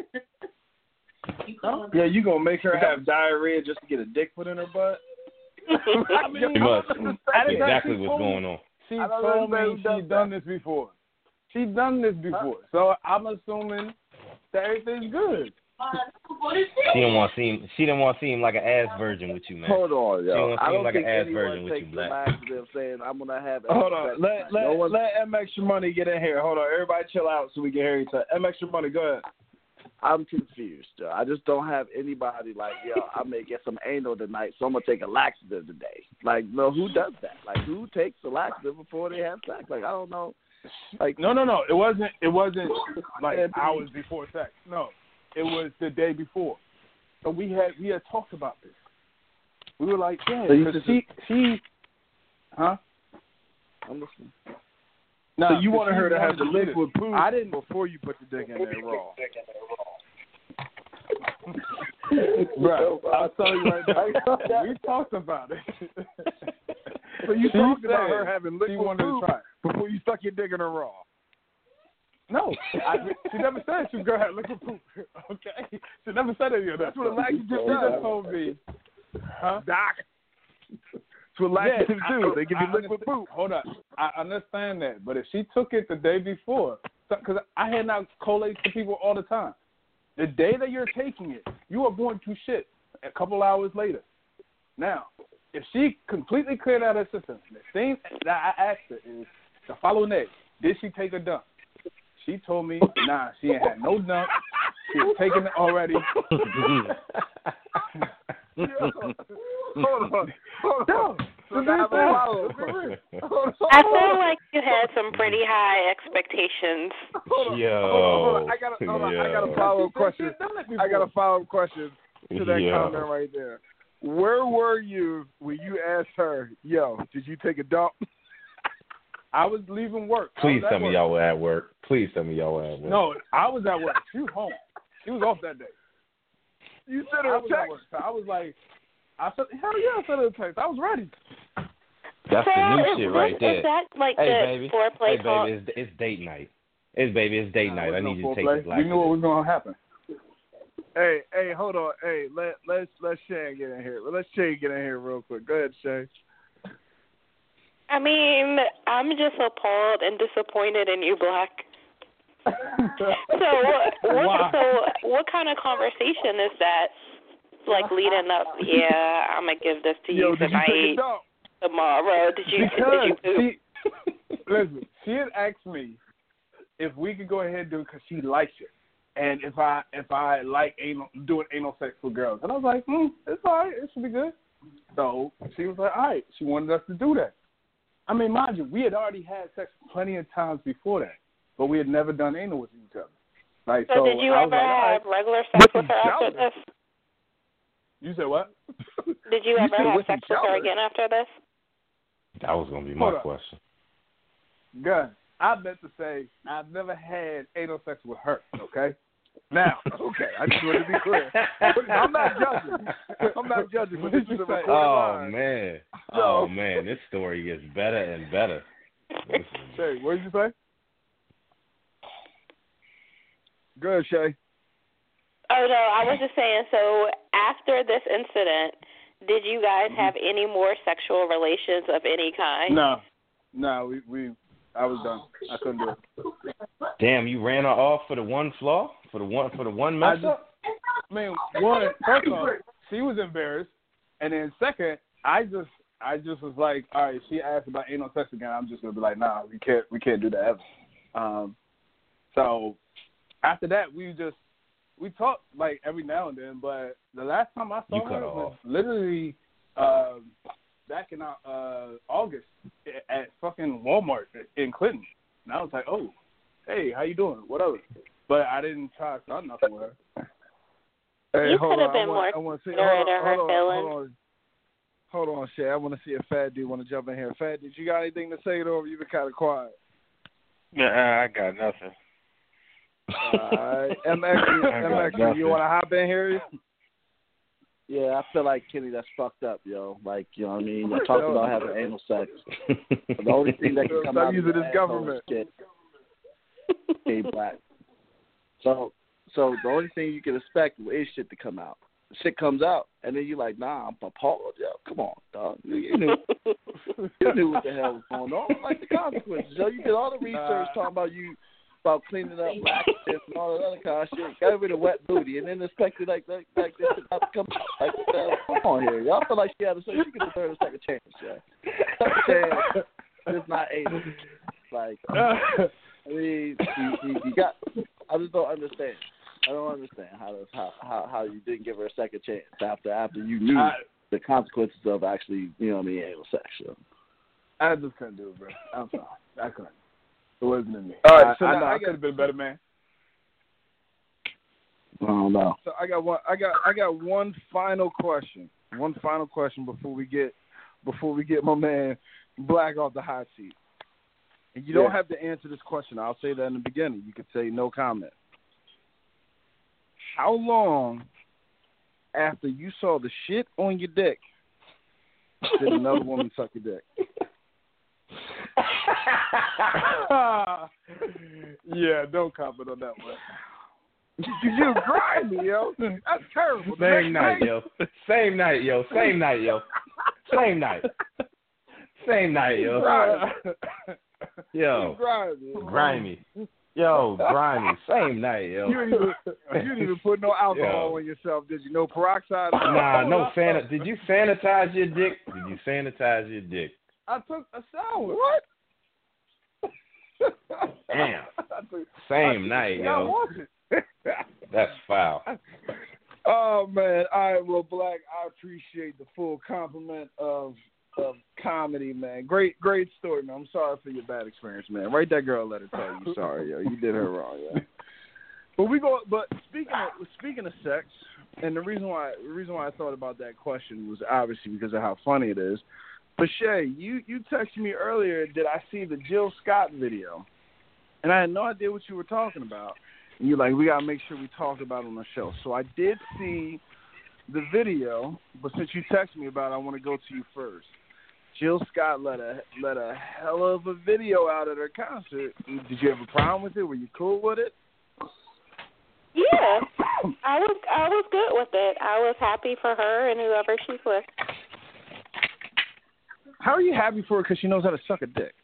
Huh? Yeah, you gonna make her have diarrhea just to get a dick put in her butt? I mean, You must. That's exactly what's going on. She told me she's done this before. She's done this before, so I'm assuming that everything's good. She didn't want to seem. She didn't want to seem like an ass virgin with you, man. Hold on, She yo. didn't want to I seem don't like think an ass anyone virgin with takes you, the black. laxative saying I'm gonna have. Hold on, let let no one... let M Extra Money get in here. Hold on, everybody chill out so we can hear each other. M Extra Money, go ahead. I'm confused. Yo. I just don't have anybody like, yo, I may get some anal tonight, so I'm going to take a laxative today. Like, no, who does that? Like, who takes a laxative before they have sex? Like, I don't know. Like, no, no, no. It wasn't. It wasn't like hours before sex. No, it was the day before. So we had we had talked about this. We were like, yeah, so because she she, huh? I'm listening. No, so you wanted her to have the liquid poop I didn't before you put the dick in there raw. Bro, I'll tell you right now. We talked about it. So you she talked said about her having liquid she wanted poop to try before you stuck your dick in her raw. No, I, she never said she was gonna have liquid poop. Okay, she never said any of that. That's what a laxative She does. just told me, huh? Doc. That's what laxatives yeah, do. I, they give you I liquid poop. Hold on, I understand that, but if she took it the day before, because I hand out collates to people all the time, the day that you're taking it, you are going to shit a couple hours later. Now, if she completely cleared out her system, the thing that I asked her is the following day: did she take a dump? She told me, nah, she ain't had no dump. She had taken it already. Yo, hold on. Hold on. So I have a follow-up question. I feel like you had some pretty high expectations. Hold on. Yo. Hold on, hold on. I got a, hold on. I got a follow-up question. I got a follow-up question to that Yo. comment right there. Where were you when you asked her, yo, did you take a dump? I was leaving work. Please tell me work. y'all were at work. Please tell me y'all were at work. No, I was at work. She was home. She was off that day. You sent her I a was at text? work. So I was like, I said, hell yeah, I sent her a text. I was ready. That's so the new is shit this, right there. Is that like hey, the baby. foreplay Hey, call? baby, it's, it's date night. It's, baby, it's date Nah, night. I no need you to take foreplay. this laxative. We knew what was going to happen. Hey, hey, hold on. Hey, let let's let Shay get in here. Let's Shay get in here real quick. Go ahead, Shay. I mean, I'm just appalled and disappointed in you, Black. so what? what so what kind of conversation is that? Like leading up? Yeah, I'm gonna give this to you Yo, did tonight. you take a dump? Tomorrow? Did you? Because did you poop? she, listen, she had asked me if we could go ahead and do it because she likes it, and if I if I like anal, doing anal sex with girls, and I was like, hmm, it's all right, it should be good. So she was like, all right, she wanted us to do that. I mean, mind you, we had already had sex plenty of times before that, but we had never done anal with each other. Like, So, so did you I ever was like, all have right. regular sex with her after other? this? You said what? Did you, You ever said have with sex each with her other? again after this? That was going to be my Hold up. question. Good. I meant to say I've never had anal sex with her, okay? Now, Okay, I just wanted to be clear. I'm not judging. I'm not judging, but this is a recorded Oh, line. man. So- Oh, man. This story gets better and better. Shay, what did you say? Go ahead, Shay. Oh no, I was just saying. So after this incident, did you guys have any more sexual relations of any kind? No, no, we, we, I was done. I couldn't do it. Damn, you ran her off for the one flaw? For the one for the one mess I just, up? I mean, one, first off, she was embarrassed, and then second, I just, I just was like, all right, she asked about anal sex again. I'm just gonna be like, nah, we can't, we can't do that ever. Um, so after that, we just, we talk like every now and then. But the last time I saw You cut her her was off. literally um, back in uh, August at fucking Walmart in Clinton, and I was like, oh, hey, how you doing? Whatever. But I didn't try to start nothing with her. Hey, you hold could have on. been I more want, I want to see. considerate Hold of on, her hold on, feelings. hold on. Hold on, Shay. I want to see if Fat Dude want to jump in here. Fat, did you got anything to say, though? You've been kind of quiet. Nah, I got nothing. All right. M X, M X, you want to hop in here? Yeah, I feel like Kenny, that's fucked up, yo. Like, you know what I mean? You're talking about having anal sex. The only thing that can come Stop out using of this your government. asshole is shit. Gay black. So, so the only thing you can expect is shit to come out. Shit comes out, and then you're like, nah, I'm appalled. Yo, come on, dog. You, you knew, you knew what the hell was going on. Like the consequences. Yo, you did all the research talking about you about cleaning up laxatives and all that other kind of shit. Got rid of wet booty, and then expected like like, like this shit not to come out. Like, what the hell? Come on here, y'all feel like she had a she could deserve a second chance, yeah. Second chance is not able. Like, I mean, you, you, you got. I just don't understand. I don't understand how this, how, how how you didn't give her a second chance after after you knew I, the consequences of actually, you know what I mean, anal sex. So. I just couldn't do it, bro. I'm sorry. I couldn't. It wasn't in me. All right, so I, now I know I I could have been a better man. I don't know. So I got one. I got I got one final question. One final question before we get before we get my man Black off the hot seat. And you don't yeah. have to answer this question. I'll say that in the beginning. You could say no comment. How long after you saw the shit on your dick did another woman suck your dick? Yeah, don't comment on that one. You grimy, yo. That's terrible. Same night, yo. Same night, yo. Same night, yo. Same night. Same night, yo. Yo. Grimy. Grimy. Yo, grimy. Same night, yo. You didn't even, you didn't even put no alcohol Yo. on yourself, did you? No peroxide? Nah, no san. Did you sanitize your dick? Did you sanitize your dick? I took a shower. What? Damn. Same night, yo. That's foul. Oh, man. All right, well, Black, I appreciate the full compliment of of comedy, man. Great, great story, man. I'm sorry for your bad experience, man. Write that girl a letter tell you sorry, yo. You did her wrong, yo. But we go. But speaking of speaking of sex, and the reason why the reason why I thought about that question was obviously because of how funny it is. But Shay, you you texted me earlier. Did I see the Jill Scott video? And I had no idea what you were talking about. And you're like, we gotta make sure we talk about it on the show. So I did see the video, but since you texted me about it, I want to go to you first. Jill Scott let a let a hell of a video out at her concert. Did you have a problem with it? Were you cool with it? Yeah, I was I was good with it. I was happy for her and whoever she's with. How are you happy for her? Because she knows how to suck a dick.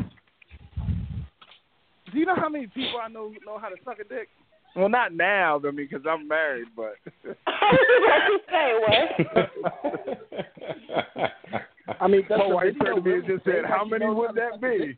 Do you know how many people I know know how to suck a dick? Well, not now, I mean, because I'm married, but. I was about to say what? I mean, that's my wife turned to me and just said, "How many would that be?"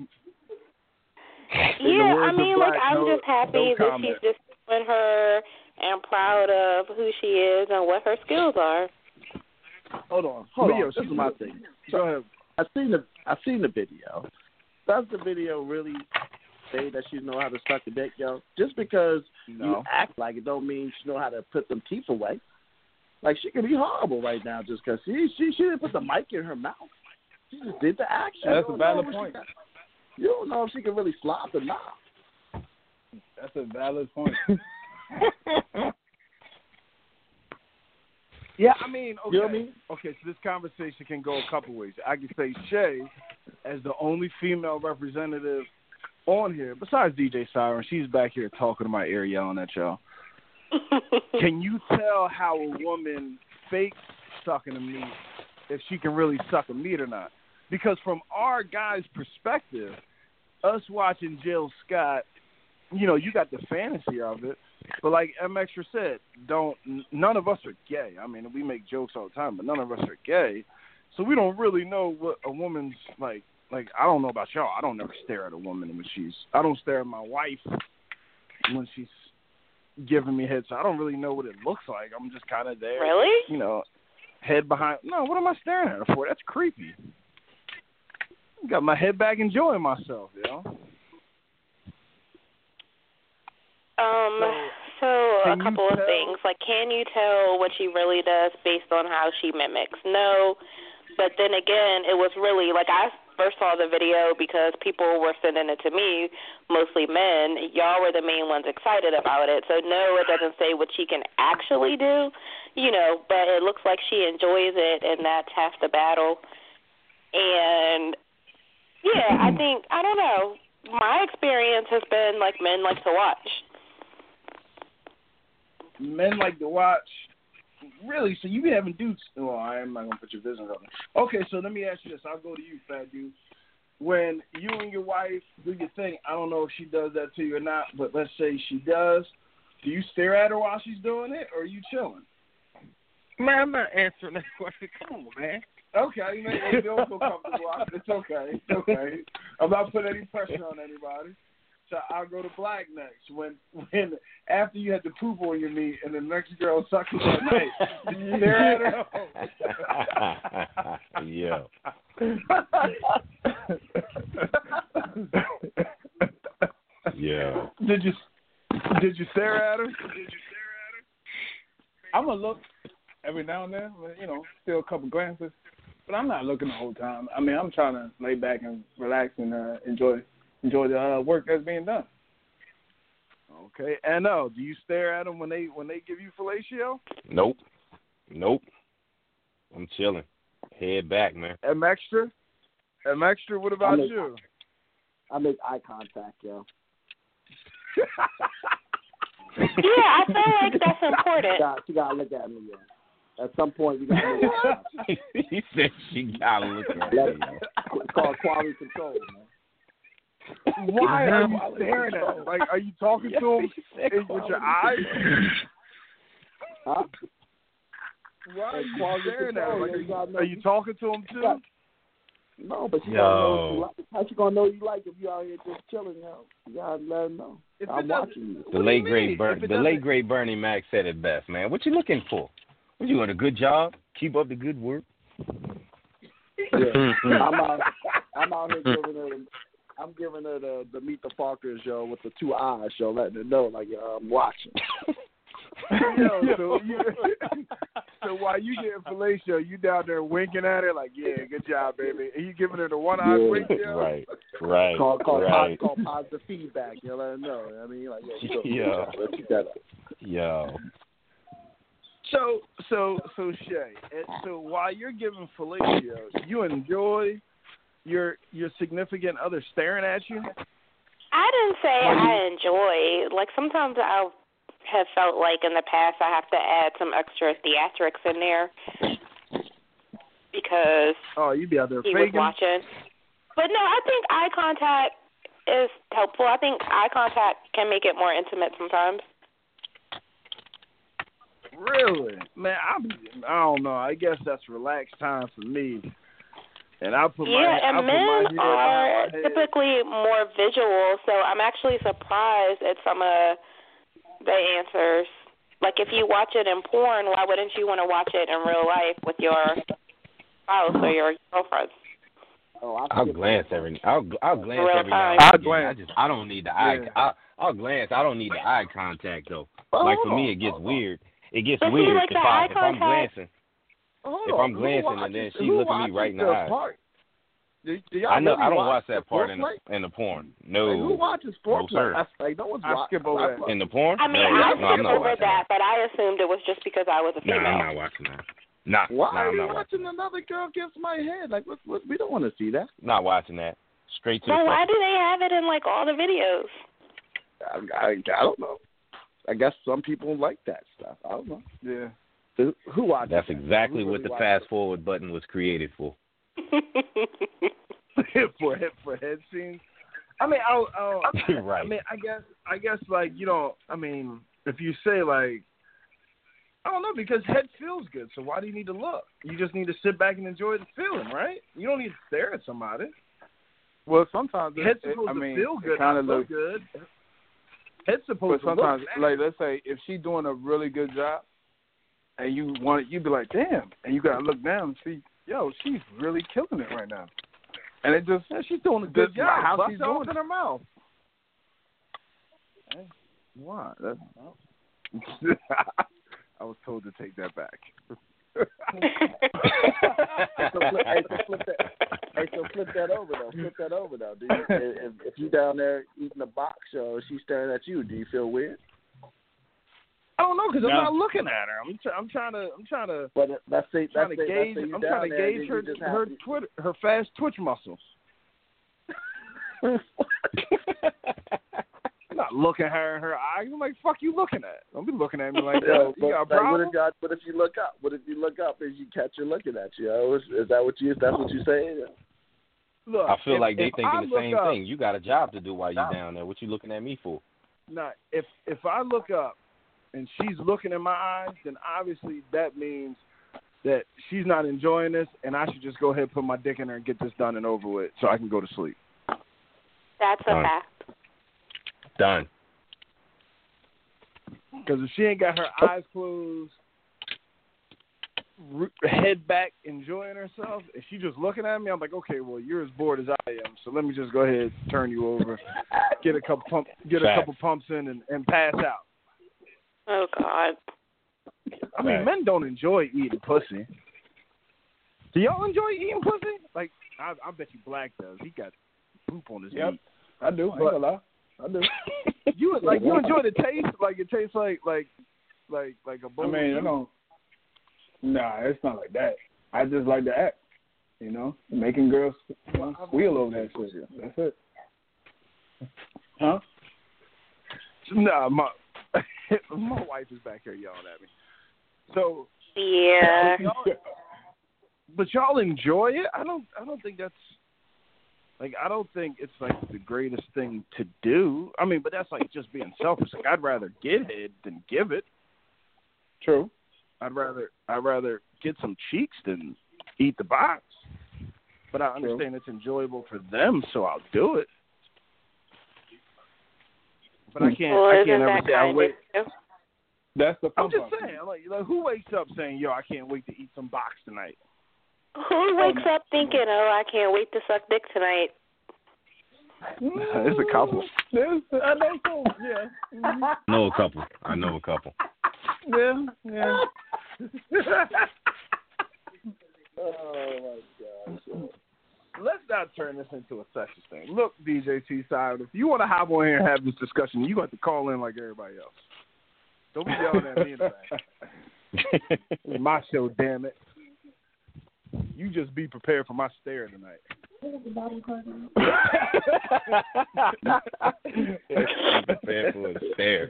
Yeah, I mean, like, I'm no, just happy no that comment. she's just doing her and proud of who she is and what her skills are. Hold on, hold Leo, on. This is my thing. Go ahead. I've seen the I've seen the video. Does the video really say that she know how to suck a dick, yo? Just because No. you act like it don't mean she know how to put them teeth away. Like, she can be horrible right now just because she, she she didn't put the mic in her mouth. She just did the action. That's You a don't know valid what she point. got. You don't know if she can really slop or not. That's a valid point. Yeah, I mean, okay. You know what I mean? Okay, so this conversation can go a couple ways. I can say Shay, as the only female representative on here, besides D J Siren, she's back here talking to my ear, yelling at y'all. Can you tell how a woman fakes sucking a meat if she can really suck a meat or not? Because from our guys' perspective, us watching Jill Scott, you know, you got the fantasy of it, but like M Extra said, don't none of us are gay. I mean, we make jokes all the time, but none of us are gay, so we don't really know what a woman's like. Like, I don't know about y'all. I don't never stare at a woman when she's. I don't stare at my wife when she's giving me head. So I don't really know what it looks like. I'm just kind of there. Really? You know, head behind. No, what am I staring at her for? That's creepy. Got my head back, enjoying myself, you know. Um. So Can a couple of tell? things. Like, can you tell what she really does based on how she mimics? No. But then again, it was really, like, I first saw the video because people were sending it to me, mostly men. Y'all were the main ones excited about it. So, no, it doesn't say what she can actually do, you know, but it looks like she enjoys it, and that's half the battle. And, yeah, I think, I don't know. My experience has been, like, men like to watch. Men like to watch. Really? So you haven't do? Well, I'm not gonna put your business on there. Okay, so let me ask you this. I'll go to you, fat dude. When you and your wife do your thing, I don't know if she does that to you or not, but let's say she does. Do you stare at her while she's doing it, or are you chilling? Man, I'm not answering that question. Come on, man. Okay, man, you don't feel comfortable. It's okay. It's okay. I'm not putting any pressure on anybody. So I'll go to Black next. When when after you had the poop on your meat and the next girl sucks it at night, did you stare at her? Yeah. Yeah. Did you did you stare at her? Did you stare at her? I'm gonna look every now and then, you know, still a couple glances, but I'm not looking the whole time. I mean, I'm trying to lay back and relax and uh, enjoy. Enjoy the uh, work that's being done. Okay, and no, do you stare at them when they when they give you fellatio? Nope, nope. I'm chilling, head back, man. M extra, M extra. What about I make, you? I make eye contact, yo. Yeah, I feel like that's important. You got, you gotta look at me, yeah. At some point, you gotta look at me. He said she gotta look at me. It's called quality control, man. Why are you staring at him? Like, are you talking to him with your eyes? Huh? Why are you staring at him? Like, are, you, are you talking to him too? No, but she Yo. gotta know you like. How she gonna know you like if you out here just chilling? Yo, you gotta let her know. If I'm watching you. The late great Ber- the late great Bernie Mac said it best, man. What you looking for? What you doing? A good job? Keep up the good work. Yeah. I'm out. I'm out here giving her. The, I'm giving her the, the Meet the Fockers, yo, with the two eyes, yo, letting her know, like, yo, I'm watching. Yo, so, you, so while you getting fellatio, you down there winking at her, like, yeah, good job, baby. And you giving her the one eye Yeah. wink, yo? Right, right, Call, call, right. call positive feedback, yo, let her know. I mean, like, yeah, you Yeah. Let's get that up. Yo. So, so, so, Shay, and so while you're giving fellatio, you enjoy your your significant other staring at you? I didn't say I enjoy. Like, sometimes I have felt like in the past I have to add some extra theatrics in there because Oh, you be out there he faking? was watching. But no, I think eye contact is helpful. I think eye contact can make it more intimate sometimes. Really? Man, I'm, I don't know. I guess that's relaxed time for me. And I put Yeah, my, and I put men my head are behind my head. typically more visual, so I'm actually surprised at some of the answers. Like, if you watch it in porn, why wouldn't you want to watch it in real life with your spouse or your girlfriend? Oh, I I'll glance every. I'll I'll glance Real every now time. and I'll again. glance. I just I don't need the eye. Yeah. I, I'll glance. I don't need the eye contact though. Oh, Like for me, it gets weird. It gets But see, weird like if the I eye if I'm contact- glancing. Hold If on. I'm Who glancing watches- and then she who looking me right in the watches eye. Part? Do, do y'all I know. really I don't watch watch that the part in foreplay? the in the porn. No. Like, who watches foreplay? No, sir. That's, like, no one's I watching. skip over that. In the porn? I mean, no, I no, I'm skipped not over watching that, but I assumed it was just because I was a No, female. I'm not watching that. Nah, Why nah, are I'm you not watching. watching another girl against my head? Like, what, what, we don't want to see that. Not watching that. Straight to So the why fucking- do they have it in, like, all the videos? I, I, I don't know. I guess some people like that stuff. I don't know. Yeah. Who, who watches That's that? exactly Who what really the watches fast forward button was created for. for head for head scenes. I mean, I, I, Right. I mean, I guess, I guess, like, you know, I mean, if you say like, I don't know, because head feels good. So why do you need to look? You just need to sit back and enjoy the feeling, right? You don't need to stare at somebody. Well, sometimes it, Head's it, supposed I mean, to feel good, it kind of not looks. look good. Head's But supposed to sometimes, look like, let's say if she's doing a really good job, and you want, you be like, damn, and you gotta look down and see, yo, she's really killing it right now, and it just, yeah, she's doing a good That's job. how Bust she's it open doing her mouth. Why? That's, I was told to take that back. so flip, hey, so flip that. Hey, so flip that over though. Flip that over though. Do you, if, if you down there eating a box or she's staring at you, do you feel weird? I don't know because No. I'm not looking at her. I'm, try, I'm trying to. I'm trying to. But let's say, Trying let's to say, gauge. let's say you I'm down trying to there, gauge then her you just her have to- Twitter her fast twitch muscles. I'm not looking her in her eyes. I'm like, fuck you looking at? Don't be looking at me like that. Yo, You but, got a like, problem? what if you what if you look up? What if you look up and you catch her looking at you? Yo? Is, is that what you? That's what you saying? Look, I feel if, like they if thinking I the look same up, thing. You got a job to do while you down there. What you looking at me for? Nah, if if I look up and she's looking in my eyes, then obviously that means that she's not enjoying this, and I should just go ahead and put my dick in her and get this done and over with, so I can go to sleep. That's a Done. fact. Done. Because if she ain't got her eyes closed, r- head back, enjoying herself, and she just looking at me, I'm like, okay, well, you're as bored as I am, so let me just go ahead and turn you over, get a couple pump, get a Facts. couple pumps in, and, and pass out. Oh God. I mean, Right. men don't enjoy eating pussy. Do y'all enjoy eating pussy? Like, I, I bet you Black does. He got poop on his Yep. meat. I do. I ain't gonna lie. I do. You like you enjoy the taste? Like it tastes like like like like a bowl I mean, I of don't. Nah, it's not like that. I just like to act. You know, making girls you know, squeal over that shit. That's it. Huh? Nah, my my wife is back here yelling at me. So, Yeah. but y'all, but y'all enjoy it? I don't. I don't think that's like. I don't think it's like the greatest thing to do. I mean, but that's like just being selfish. Like I'd rather get it than give it. True. I'd rather. I'd rather get some cheeks than eat the box. But I True. understand it's enjoyable for them, so I'll do it. But I can't. Well, I isn't can't ever that say I kind wait. of That's the fun I'm just part. saying, like, like, who wakes up saying, "Yo, I can't wait to eat some box tonight"? Who wakes up thinking, "Oh, I can't wait to suck dick tonight"? There's a couple. There's, I know so. Yeah. Mhm. I know a couple. I know a couple. Yeah. Yeah. Oh my gosh. Let's not turn this into a sexist thing. Look, D J T side, if you want to hop on here and have this discussion, you got to call in like everybody else. Don't be yelling at me in the back. It's my show, damn it. You just be prepared for my stare tonight. Prepare for a stare.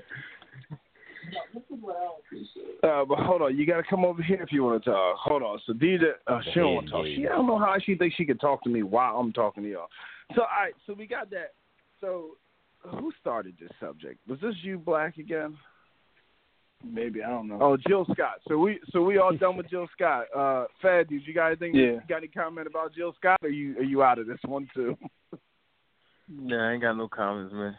Uh, but hold on, you got to come over here if you want to talk. Hold on. So D J, uh, she don't want to talk. She, I don't know how she thinks she can talk to me while I'm talking to y'all. So all right, so we got that. So who started this subject? Was this you, Black, again? Maybe, I don't know. Oh, Jill Scott. So we so we all done with Jill Scott. Uh, Fad, did you got anything? Yeah. You got any comment about Jill Scott? Or are you are you out of this one too? Nah, I ain't got no comments, man.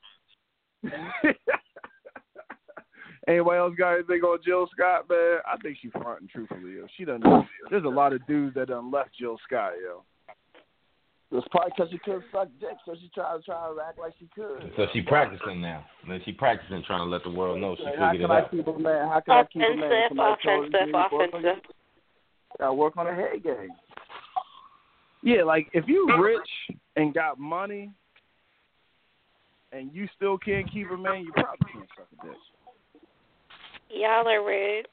Anybody else got anything on Jill Scott, man? I think she fronting truthfully, yo. She done. There's a lot of dudes that done left Jill Scott, yo. It's probably because she couldn't suck dick, so she tried to try to act like she could. So she practicing now. And she practicing trying to let the world know she Like, how figured can it I out. keep a man? How can I keep a man? Offensive, Somebody told offensive, you to work on offensive. your- Gotta work on the head game. Yeah, like if you rich and got money, and you still can't keep a man, you probably can't suck a dick. Y'all are rude.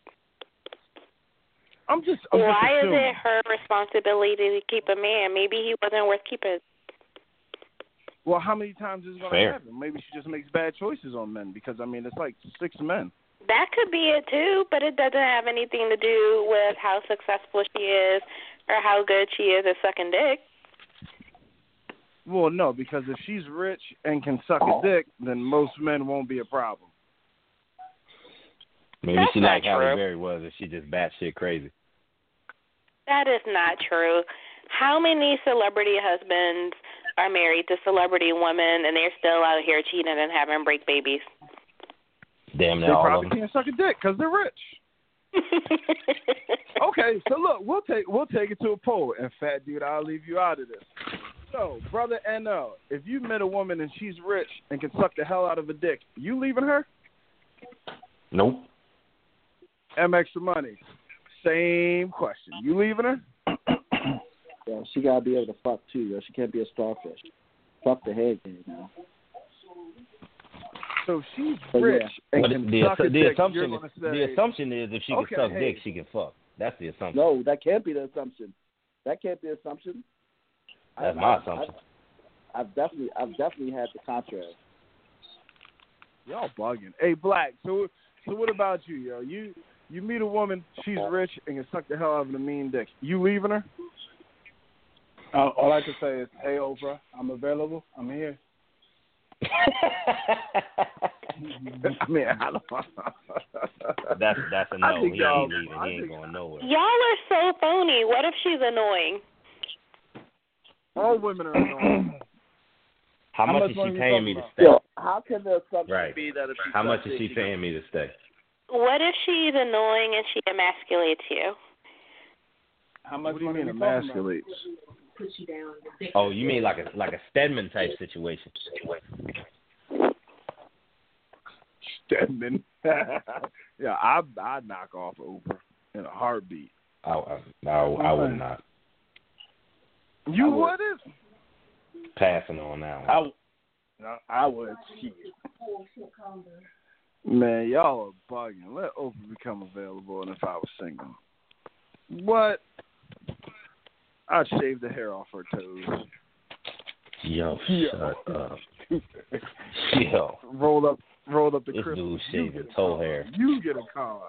I'm just. I'm Why just is assuming. it her responsibility to keep a man? Maybe he wasn't worth keeping. Well, how many times is it going to Fair. happen? Maybe she just makes bad choices on men because, I mean, it's like six men. That could be it too, but it doesn't have anything to do with how successful she is or how good she is at sucking dick. Well, no, because if she's rich and can suck a dick, then most men won't be a problem. Maybe That's she not like Halle true. Berry was and she just batshit crazy. That is not true. How many celebrity husbands are married to celebrity women and they're still out here cheating and having break babies? Damn They near all of probably them. can't suck a dick because they're rich. Okay, so look, we'll take we'll take it to a poll. And Fat Dude, I'll leave you out of this. So, brother N O, if you met a woman and she's rich and can suck the hell out of a dick, you leaving her? Nope. M Extra Money. Same question. You leaving her? Yeah, she gotta be able to fuck too, yo. She can't be a starfish. Fuck the head game, you know. So she's But rich yeah. and Well, can the, suck the, a the dick. assumption You're is gonna the say, assumption is if she okay, can suck hey. dick, she can fuck. That's the assumption. No, that can't be the assumption. That can't be the assumption. That's I, my I, assumption. I, I've definitely, I've definitely had the contrary. Y'all bugging. Hey, Black. So, so what about you, yo? You, you meet a woman, she's rich and can suck the hell out of a mean dick. You leaving her? Uh, all I can say is, hey, Oprah, I'm available. I'm here. Man, I don't That's that's a I no. think He y'all- ain't leaving. I He ain't think- going nowhere. Y'all are so phony. What if she's annoying? All women are annoying. How, How much much is money she you paying talking me to about? stay? Yo, how can the assumption Right. be that if she How much sucks is dick, she can- paying me to stay? What if she's annoying and she emasculates you? How much What do you money mean we talking about? emasculates? Oh, you mean like a like a Stedman type situation? Stedman. Yeah, I I'd knock off Oprah in a heartbeat. I I, I, I would not. You I would. wouldn't? Passing on that one. I, w- no, I would. Shit. Man, y'all are bugging. Let Oprah become available, and if I was single, what? I'd shave the hair off her toes. Yo, Yo. shut up. Yo, Roll up, roll up the this crystals. dude shaving toe hair. You get a card.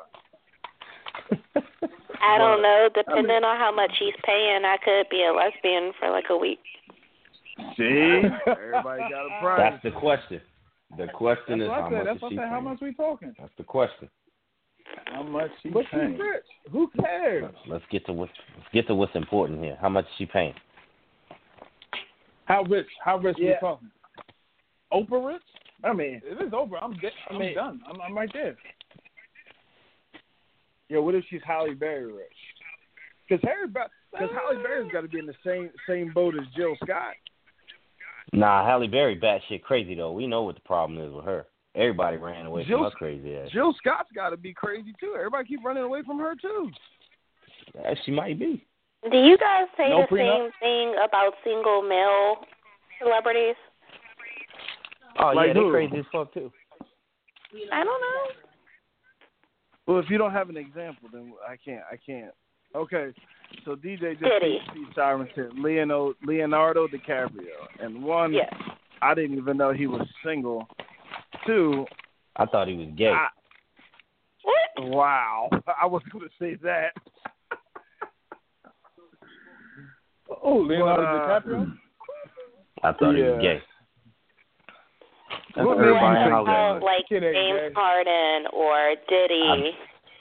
I don't know. Depending on how much he's paying, I could be a lesbian for like a week. See, everybody got a price. That's the question. The question That's is what I how said. much That's is what I she said. How paying? much we talking? That's the question. How much she But paying? she's rich. Who cares? Let's, let's get to what's let's get to what's important here. How much is she paying? How rich? How rich Yeah. we talking? Oprah rich? I mean, If it's Oprah, I'm de- I'm I mean- done. I'm, I'm right there. yo, what if she's Halle Berry rich? Because Harry, because Halle Berry's got to be in the same same boat as Jill Scott. Nah, Halle Berry batshit crazy though. We know what the problem is with her. Everybody ran away Jill- from her crazy ass. Jill Scott's got to be crazy too. Everybody keep running away from her too. Yeah, she might be. Do you guys say No the prenup? same thing about single male celebrities? Oh Like yeah, they who? crazy as fuck too. I don't know. Well, if you don't have an example, then I can't. I can't. Okay, so D J just Diddy. Steve Siren said Leonardo, Leonardo DiCaprio, and one, Yes. I didn't even know he was single. Two, I thought he was gay. I, What? wow, I wasn't going to say that. Oh, Leonardo But, uh, DiCaprio? I thought he yeah. was gay. That's What everybody about in Hollywood. like Kid ain't James gay. Harden or Diddy?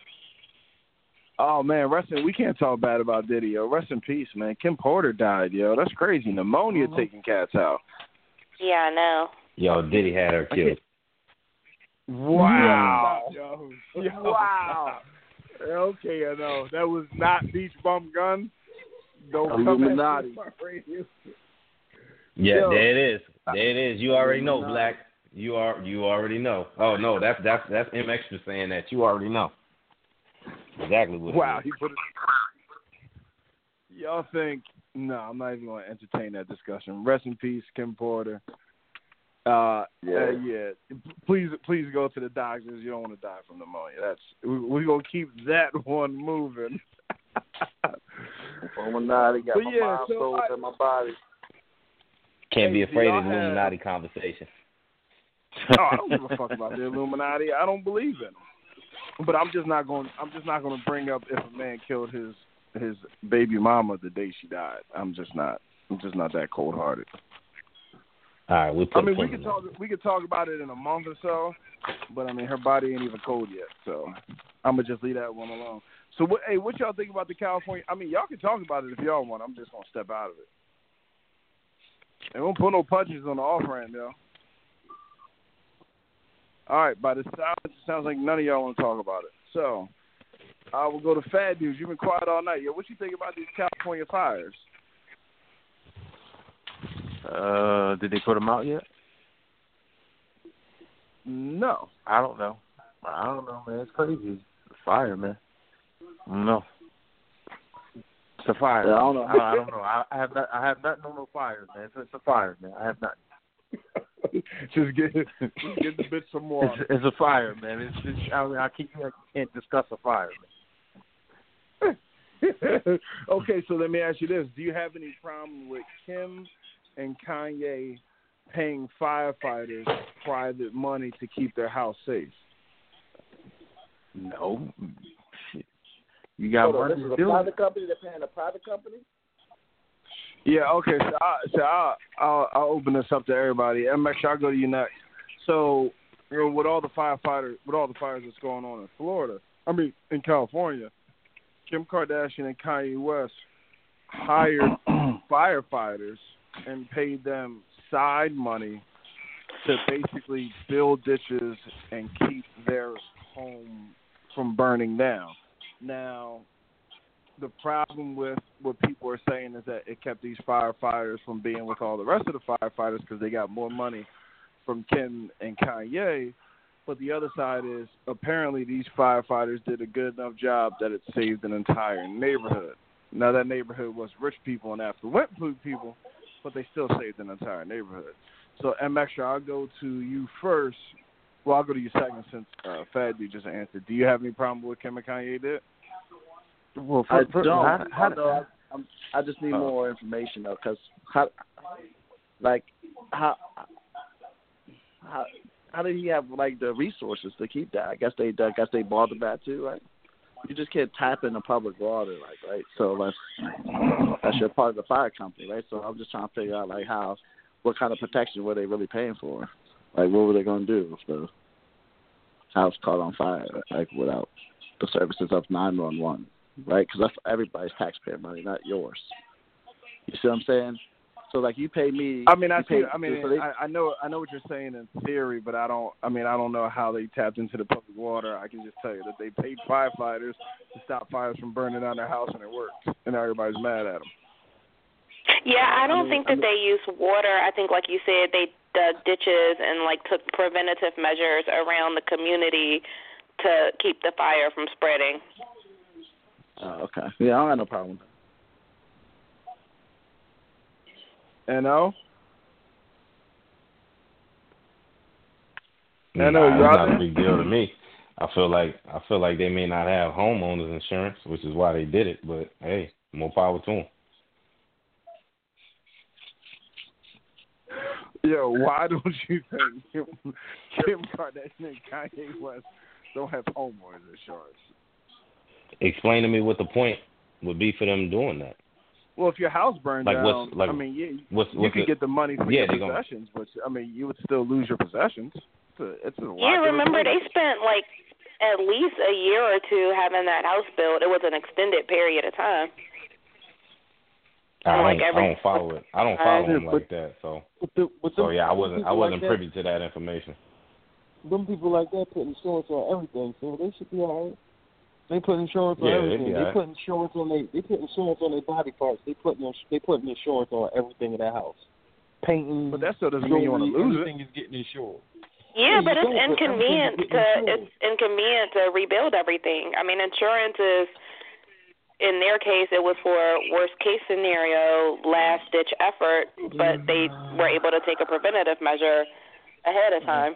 Oh man, rest in, we can't talk bad about Diddy, yo. Rest in peace, man. Kim Porter died, yo. That's crazy. Pneumonia Mhm. taking cats out. Yeah, I know. Yo, Diddy had her killed. Wow. Yo, Wow. Okay, I know. That was not Beach Bum Gun. Don't come Illuminati. at my radio. Yeah, Yo. there it is. There it is. You already know, Illuminati. Black. You are you already know. Oh no, that's that's that's M Extra saying that. You already know. Exactly what Wow, it he put it. Y'all think? No, I'm not even going to entertain that discussion. Rest in peace, Kim Porter. Uh, yeah, uh, yeah. Please, please go to the doctors. You don't want to die from pneumonia. That's we, we're gonna keep that one moving. Illuminati got But my yeah, mind, so soul, I- and my body. Can't be Hey, do afraid y'all of the have- Illuminati conversation. Oh, I don't give a fuck about the Illuminati. I don't believe in them. But I'm just not going. I'm just not going to bring up if a man killed his his baby mama the day she died. I'm just not. I'm just not that cold hearted. All right, we'll put I mean, a we pin could in talk. We could talk about it in a month or so. But I mean, her body ain't even cold yet. So I'm gonna just leave that one alone. So, what, hey, what y'all think about the California? I mean, y'all can talk about it if y'all want. I'm just gonna step out of it. They won't put no punches on the off ramp, yo. All right, by the sound, it sounds like none of y'all want to talk about it. So, I will go to Fat News. You've been quiet all night, yo. What you think about these California fires? Uh, did they put them out yet? No. I don't know. I don't know, man. It's crazy. It's a fire, man. I don't know. It's a fire. Yeah, I don't know. I, I don't know. I, I have not. I have nothing on no fires, man. It's, it's a fire, man. I have nothing. just get just get the bitch some more. It's, it's a fire, man. It's just, I, mean, I can't. I can't discuss a fire, man. Okay, so let me ask you this: do you have any problem with Kim and Kanye paying firefighters private money to keep their house safe? No. You got so money this is to a do private it. company. They're paying a private company. Yeah. Okay. So, I, so I'll, I'll I'll open this up to everybody. M X, I'll go to you next. So, you know, with all the firefighters, with all the fires that's going on in Florida, I mean in California, Kim Kardashian and Kanye West hired firefighters and paid them side money to basically build ditches and keep their home from burning down. Now, the problem with what people are saying is that it kept these firefighters from being with all the rest of the firefighters because they got more money from Kim and Kanye. But the other side is apparently these firefighters did a good enough job that it saved an entire neighborhood. Now, that neighborhood was rich people and affluent people, but they still saved an entire neighborhood. So, M X, I'll go to you first. Well, I'll go to you second since uh, Fad, you just answered. Do you have any problem with what Kim and Kanye did? Well, I for, don't. how, how, Although I, I'm, I just need uh, more information though, because how, like, how, how, how did he have like the resources to keep that? I guess they, I guess they bought that too, right? You just can't tap into public water, like, right? So that's that's your part of the fire company, right? So I'm just trying to figure out like how, what kind of protection were they really paying for? Like, what were they going to do if the house caught on fire, like, without the services of nine one one, right? Because that's everybody's taxpayer money, not yours. You see what I'm saying? So, like, you pay me. I mean, I pay, see. I mean, so they, I, I know. I know what you're saying in theory, but I don't. I mean, I don't know how they tapped into the public water. I can just tell you that they paid firefighters to stop fires from burning down their house, and it worked. And now everybody's mad at them. Yeah, I don't I mean, think that I mean, they use water. I think, like you said, they dug ditches and like took preventative measures around the community to keep the fire from spreading. Oh, okay. Yeah, I don't have no problem with that. N O? Nah, N O, you it's out not there? a big deal to me. I feel like I feel like they may not have homeowners insurance, which is why they did it. But hey, more power to them. Yo, why don't you think Kim, Kim Kardashian and Kanye West don't have homeowners insurance? Explain to me what the point would be for them doing that. Well, if your house burned Like, down, what's, like, I mean, yeah, what's, you what's could the, get the money for yeah, your they're possessions, but I mean, you would still lose your possessions. It's a, it's a lot Yeah, to remember replace. they spent like at least a year or two having that house built. It was an extended period of time. I don't, like I every, don't follow it. I don't follow Yeah, them but- like that. So, With the, with so them, yeah, I them wasn't, I people wasn't like privy that, to that information. them people like that put insurance on everything, so they should be all right. They put insurance on Yeah, they'd everything. be They all right. put insurance on they. They put insurance on their body parts. They put they put insurance on everything in their house. Painting, But that still doesn't mean you want to jewelry, lose it. everything is getting insured. Yeah, Yeah, but you it's don't, but inconvenient everything's to getting insured. it's inconvenient to rebuild everything. I mean, insurance is, in their case, it was for worst case scenario, last ditch effort, but they were able to take a preventative measure ahead of time.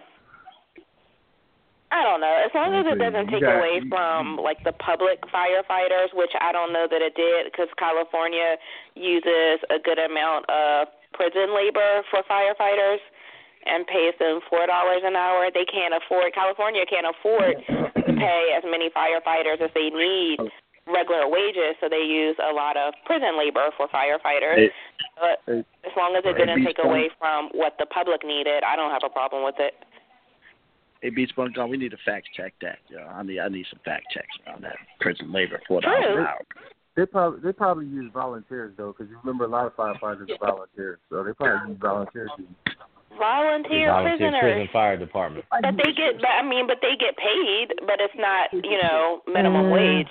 I don't know. As long as it doesn't You take got- away you- from like the public firefighters, which I don't know that it did, because California uses a good amount of prison labor for firefighters and pays them four dollars an hour. They can't afford. California can't afford to pay as many firefighters as they need regular wages, so they use a lot of prison labor for firefighters. Hey, but hey, as long as it hey, didn't Beach take away from what the public needed, I don't have a problem with it. Hey, Beach Bun Gun, we need to fact check that. Yo. I need I need some fact checks around that prison labor four dollars an True. hour. They probably they probably use volunteers though, because you remember a lot of firefighters are volunteers, so they probably use volunteers. Volunteer, Volunteer prisoners. prison fire department. But they get, but, I mean, but they get paid, but it's not, you know, minimum wage.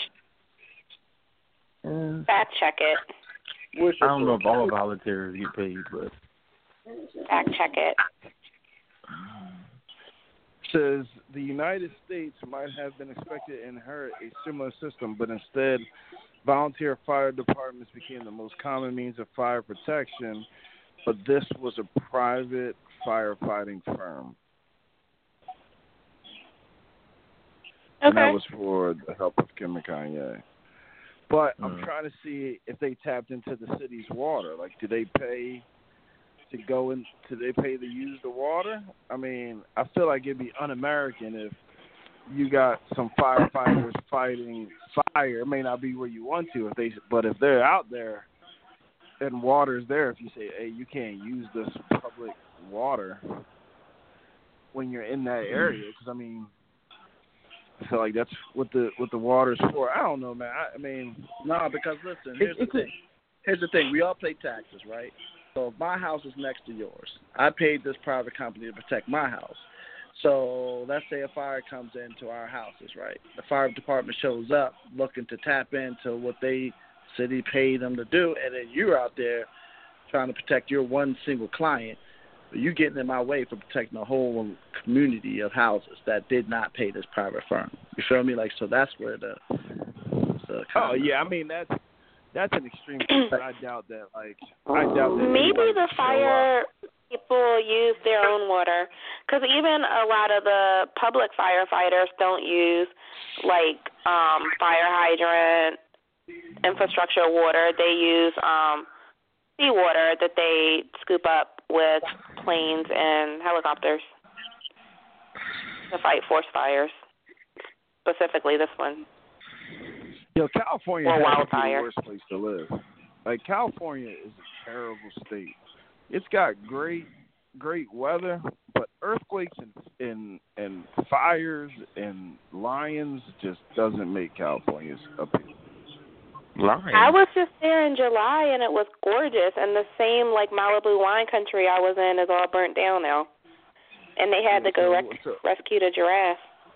Uh, Fact check it. I don't know if all volunteers get paid, but Fact check it. says the United States might have been expected to inherit a similar system, but instead, volunteer fire departments became the most common means of fire protection. But this was a private firefighting firm. Okay. And that was for the help of Kim and Kanye. But I'm Mm. trying to see if they tapped into the city's water. Like, do they pay to go in? Do they pay to use the water? I mean, I feel like it'd be un-American if you got some firefighters fighting fire. It may not be where you want to, if they, but if they're out there and water's there, if you say, "Hey, you can't use this public water when you're in that area," because I mean. I feel like that's what the what the water's for. I don't know, man. I, I mean, No, because listen, here's the thing. Here's the thing. We all pay taxes, right? So if my house is next to yours, I paid this private company to protect my house. So let's say a fire comes into our houses, right? The fire department shows up looking to tap into what they city paid them to do, and then you're out there trying to protect your one single client. You getting in my way for protecting a whole community of houses that did not pay this private firm. You feel me? Like, so that's where the. the oh yeah, I mean that's that's an extreme case, but I doubt that. Like, I doubt that. Maybe anybody the would show fire up. people use their own water, because even a lot of the public firefighters don't use like um, fire hydrant infrastructure water. They use um, seawater that they scoop up with planes and helicopters to fight forest fires, specifically this one. Yo, California Or has to be wildfire. the worst place to live. Like, California is a terrible state. It's got great, great weather, but earthquakes and and, and fires and lions just doesn't make California appealing. Lions. I was just there in July, and it was gorgeous. And the same, like, Malibu wine country I was in is all burnt down now. And they had to go rec- What's up? rescue the giraffe.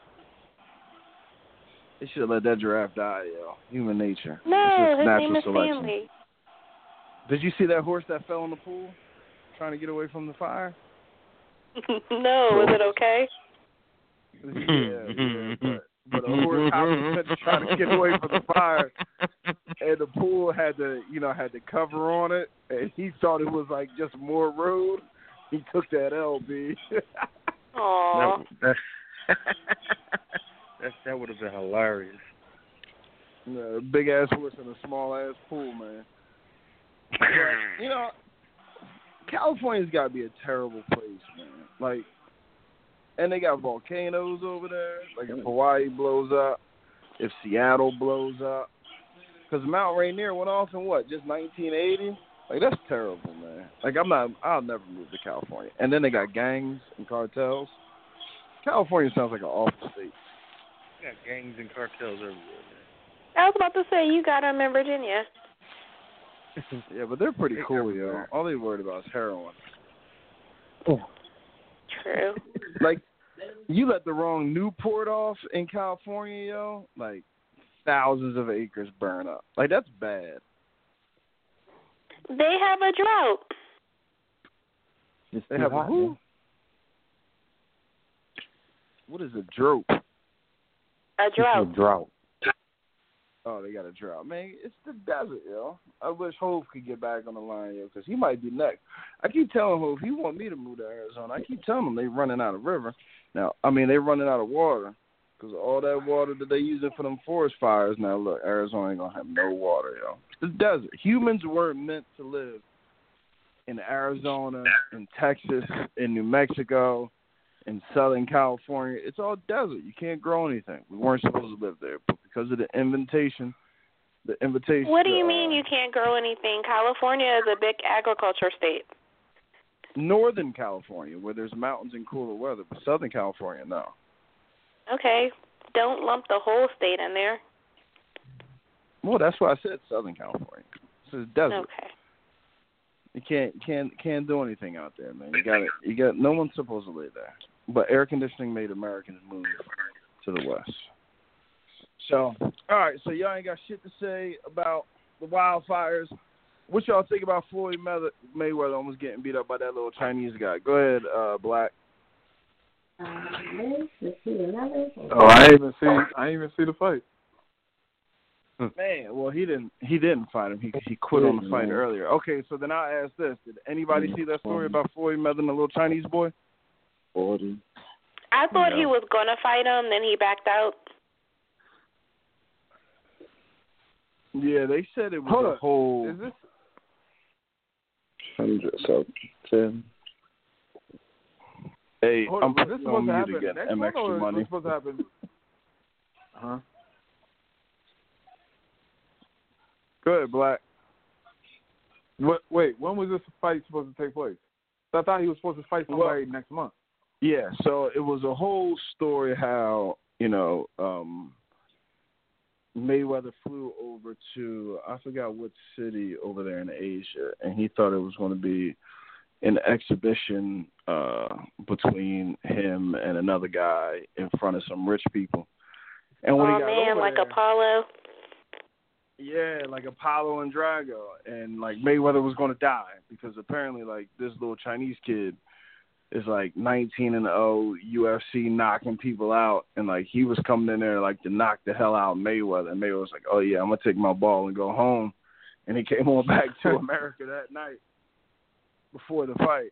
They should have let that giraffe die, yo. Human nature. No, It's just his natural name is selection. Stanley. Did you see that horse that fell in the pool trying to get away from the fire? No, was it okay? Yeah, yeah. But, but a horse hopped trying to get away from the fire, and the pool had the, you know, had the cover on it, and he thought it was like just more road. He took that L, B. Aw. That, that, that would have been hilarious. No, big ass horse in a small ass pool, man. But, you know, California's got to be a terrible place, man. Like, and they got volcanoes over there. Like, if Hawaii blows up, if Seattle blows up. Because Mount Rainier went off in what, just nineteen eighty? Like, that's terrible, man. Like, I'm not, I'll never move to California. And then they got gangs and cartels. California sounds like an awful state. You got gangs and cartels everywhere, man. I was about to say, you got them in Virginia. Yeah, but they're pretty cool, yo. All they worried about is heroin. True. Like, you let the wrong Newport off in California, yo, like, thousands of acres burn up. Like, that's bad. They have a drought. They have a who? What is a drought? A drought. Drought. Oh, they got a drought. Man, it's the desert, yo. I wish Hove could get back on the line, yo, because he might be next. I keep telling Hove he want me to move to Arizona. I keep telling him they running out of river. Now, I mean, they running out of water because all that water that they using for them forest fires. Now, look, Arizona ain't going to have no water, yo. It's the desert. Humans weren't meant to live in Arizona, in Texas, in New Mexico, in Southern California. It's all desert. You can't grow anything. We weren't supposed to live there, but because of the invitation, the invitation. What do you uh, mean you can't grow anything? California is a big agriculture state. Northern California, where there's mountains and cooler weather, but Southern California, no. Okay. Don't lump the whole state in there. Well, that's why I said Southern California. It's a desert. Okay. You can't can't can't do anything out there, man. You got it. You got no one's supposed to live there. But air conditioning made Americans move to the west. So, all right. So y'all ain't got shit to say about the wildfires. What y'all think about Floyd Mayweather almost getting beat up by that little Chinese guy? Go ahead, uh, Black. Um, let's see another. Oh, I didn't even see. I didn't even see the fight. Man, well, he didn't. He didn't fight him. He he quit on the fight earlier. Okay, so then I'll ask this: did anybody see that story about Floyd Mayweather and the little Chinese boy? Forty. I thought No. he was gonna fight him, then he backed out. Yeah, they said it was Hold a up. whole. Is this? Hundred. So ten. Hey, Hold I'm on. Was putting this supposed on to mute happen again. next I'm month, extra or was money. this supposed to happen? Huh? Go ahead, Black. What? Wait. When was this fight supposed to take place? I thought he was supposed to fight somebody Well, next month. Yeah, so it was a whole story how, you know, um, Mayweather flew over to, I forgot what city over there in Asia, and he thought it was going to be an exhibition uh, between him and another guy in front of some rich people. And when Oh he got man, over like there, Apollo. yeah, like Apollo and Drago, and like Mayweather was going to die because apparently like this little Chinese kid is like nineteen and oh, U F C knocking people out, and like he was coming in there like to knock the hell out of Mayweather, and Mayweather was like, oh yeah, I'm gonna take my ball and go home, and he came on back to America that night before the fight.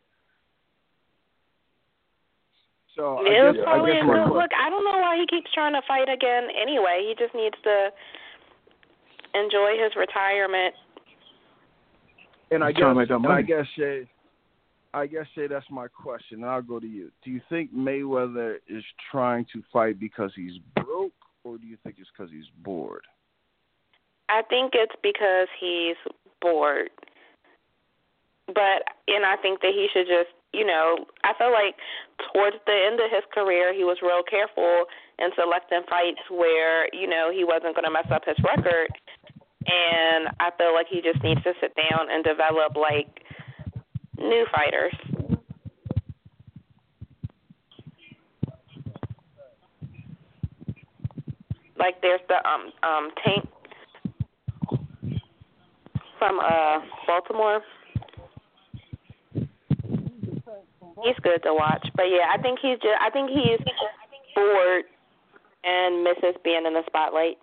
So It I was guess, probably I guess a my good question- look. I don't know why he keeps trying to fight again anyway. He just needs to enjoy his retirement. And I He's guess, trying to make that and I money. guess, Shay, I guess, Shay, that's my question, and I'll go to you. Do you think Mayweather is trying to fight because he's broke, or do you think it's because he's bored? I think it's because he's bored. But, and I think that he should just, you know, I feel like towards the end of his career, he was real careful in selecting fights where, you know, he wasn't going to mess up his record. And I feel like he just needs to sit down and develop, like, new fighters. Like there's the um um Tank from uh Baltimore. He's good to watch, but yeah, I think he's just I think he's bored and misses being in the spotlight.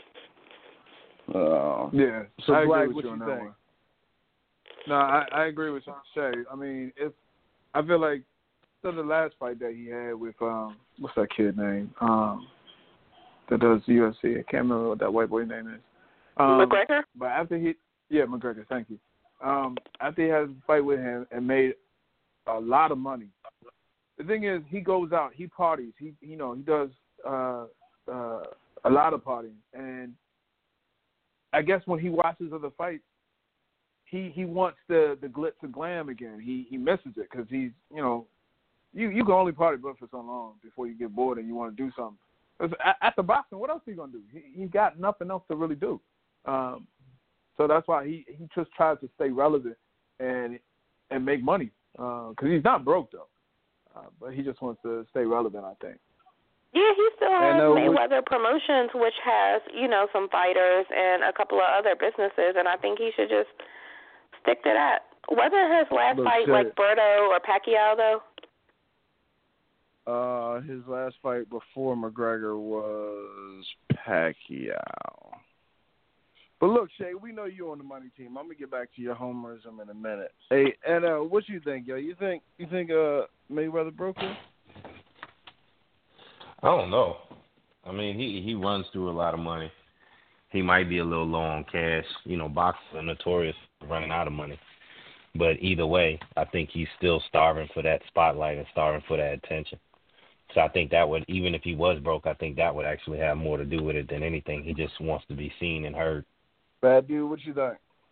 Uh, Yeah. So, I agree Black, with what you you on that think? one. No, I, I agree with Shay. I mean, it's I feel like so the last fight that he had with um what's that kid name? Um that does U F C. I can't remember what that white boy's name is. Um, McGregor? But after he yeah, McGregor, thank you. Um, after he has a fight with him and made a lot of money. The thing is he goes out, he parties, he you know, he does uh uh a lot of partying, and I guess when he watches other fights, he he wants the the glitz and glam again. He he misses it because he's you know, you you can only party but for so long before you get bored and you want to do something. 'Cause after boxing, what else are you gonna do? He he got nothing else to really do. Um, so that's why he he just tries to stay relevant and and make money because uh, he's not broke though, uh, but he just wants to stay relevant, I think. Yeah, he still has And, uh, Mayweather Promotions, which has, you know, some fighters and a couple of other businesses, and I think he should just stick to that. Wasn't his last Look, fight Shay. like Berto or Pacquiao, though? Uh, his last fight before McGregor was Pacquiao. But look, Shay, we know you're on the money team. I'm gonna get back to your homerism in a minute. Hey, and uh, what you think, yo? You think you think uh Mayweather broke him? I don't know. I mean, he he runs through a lot of money. He might be a little low on cash. You know, boxers are notorious for running out of money. But either way, I think he's still starving for that spotlight and starving for that attention. So I think that would, even if he was broke, I think that would actually have more to do with it than anything. He just wants to be seen and heard. Bad dude, what you think?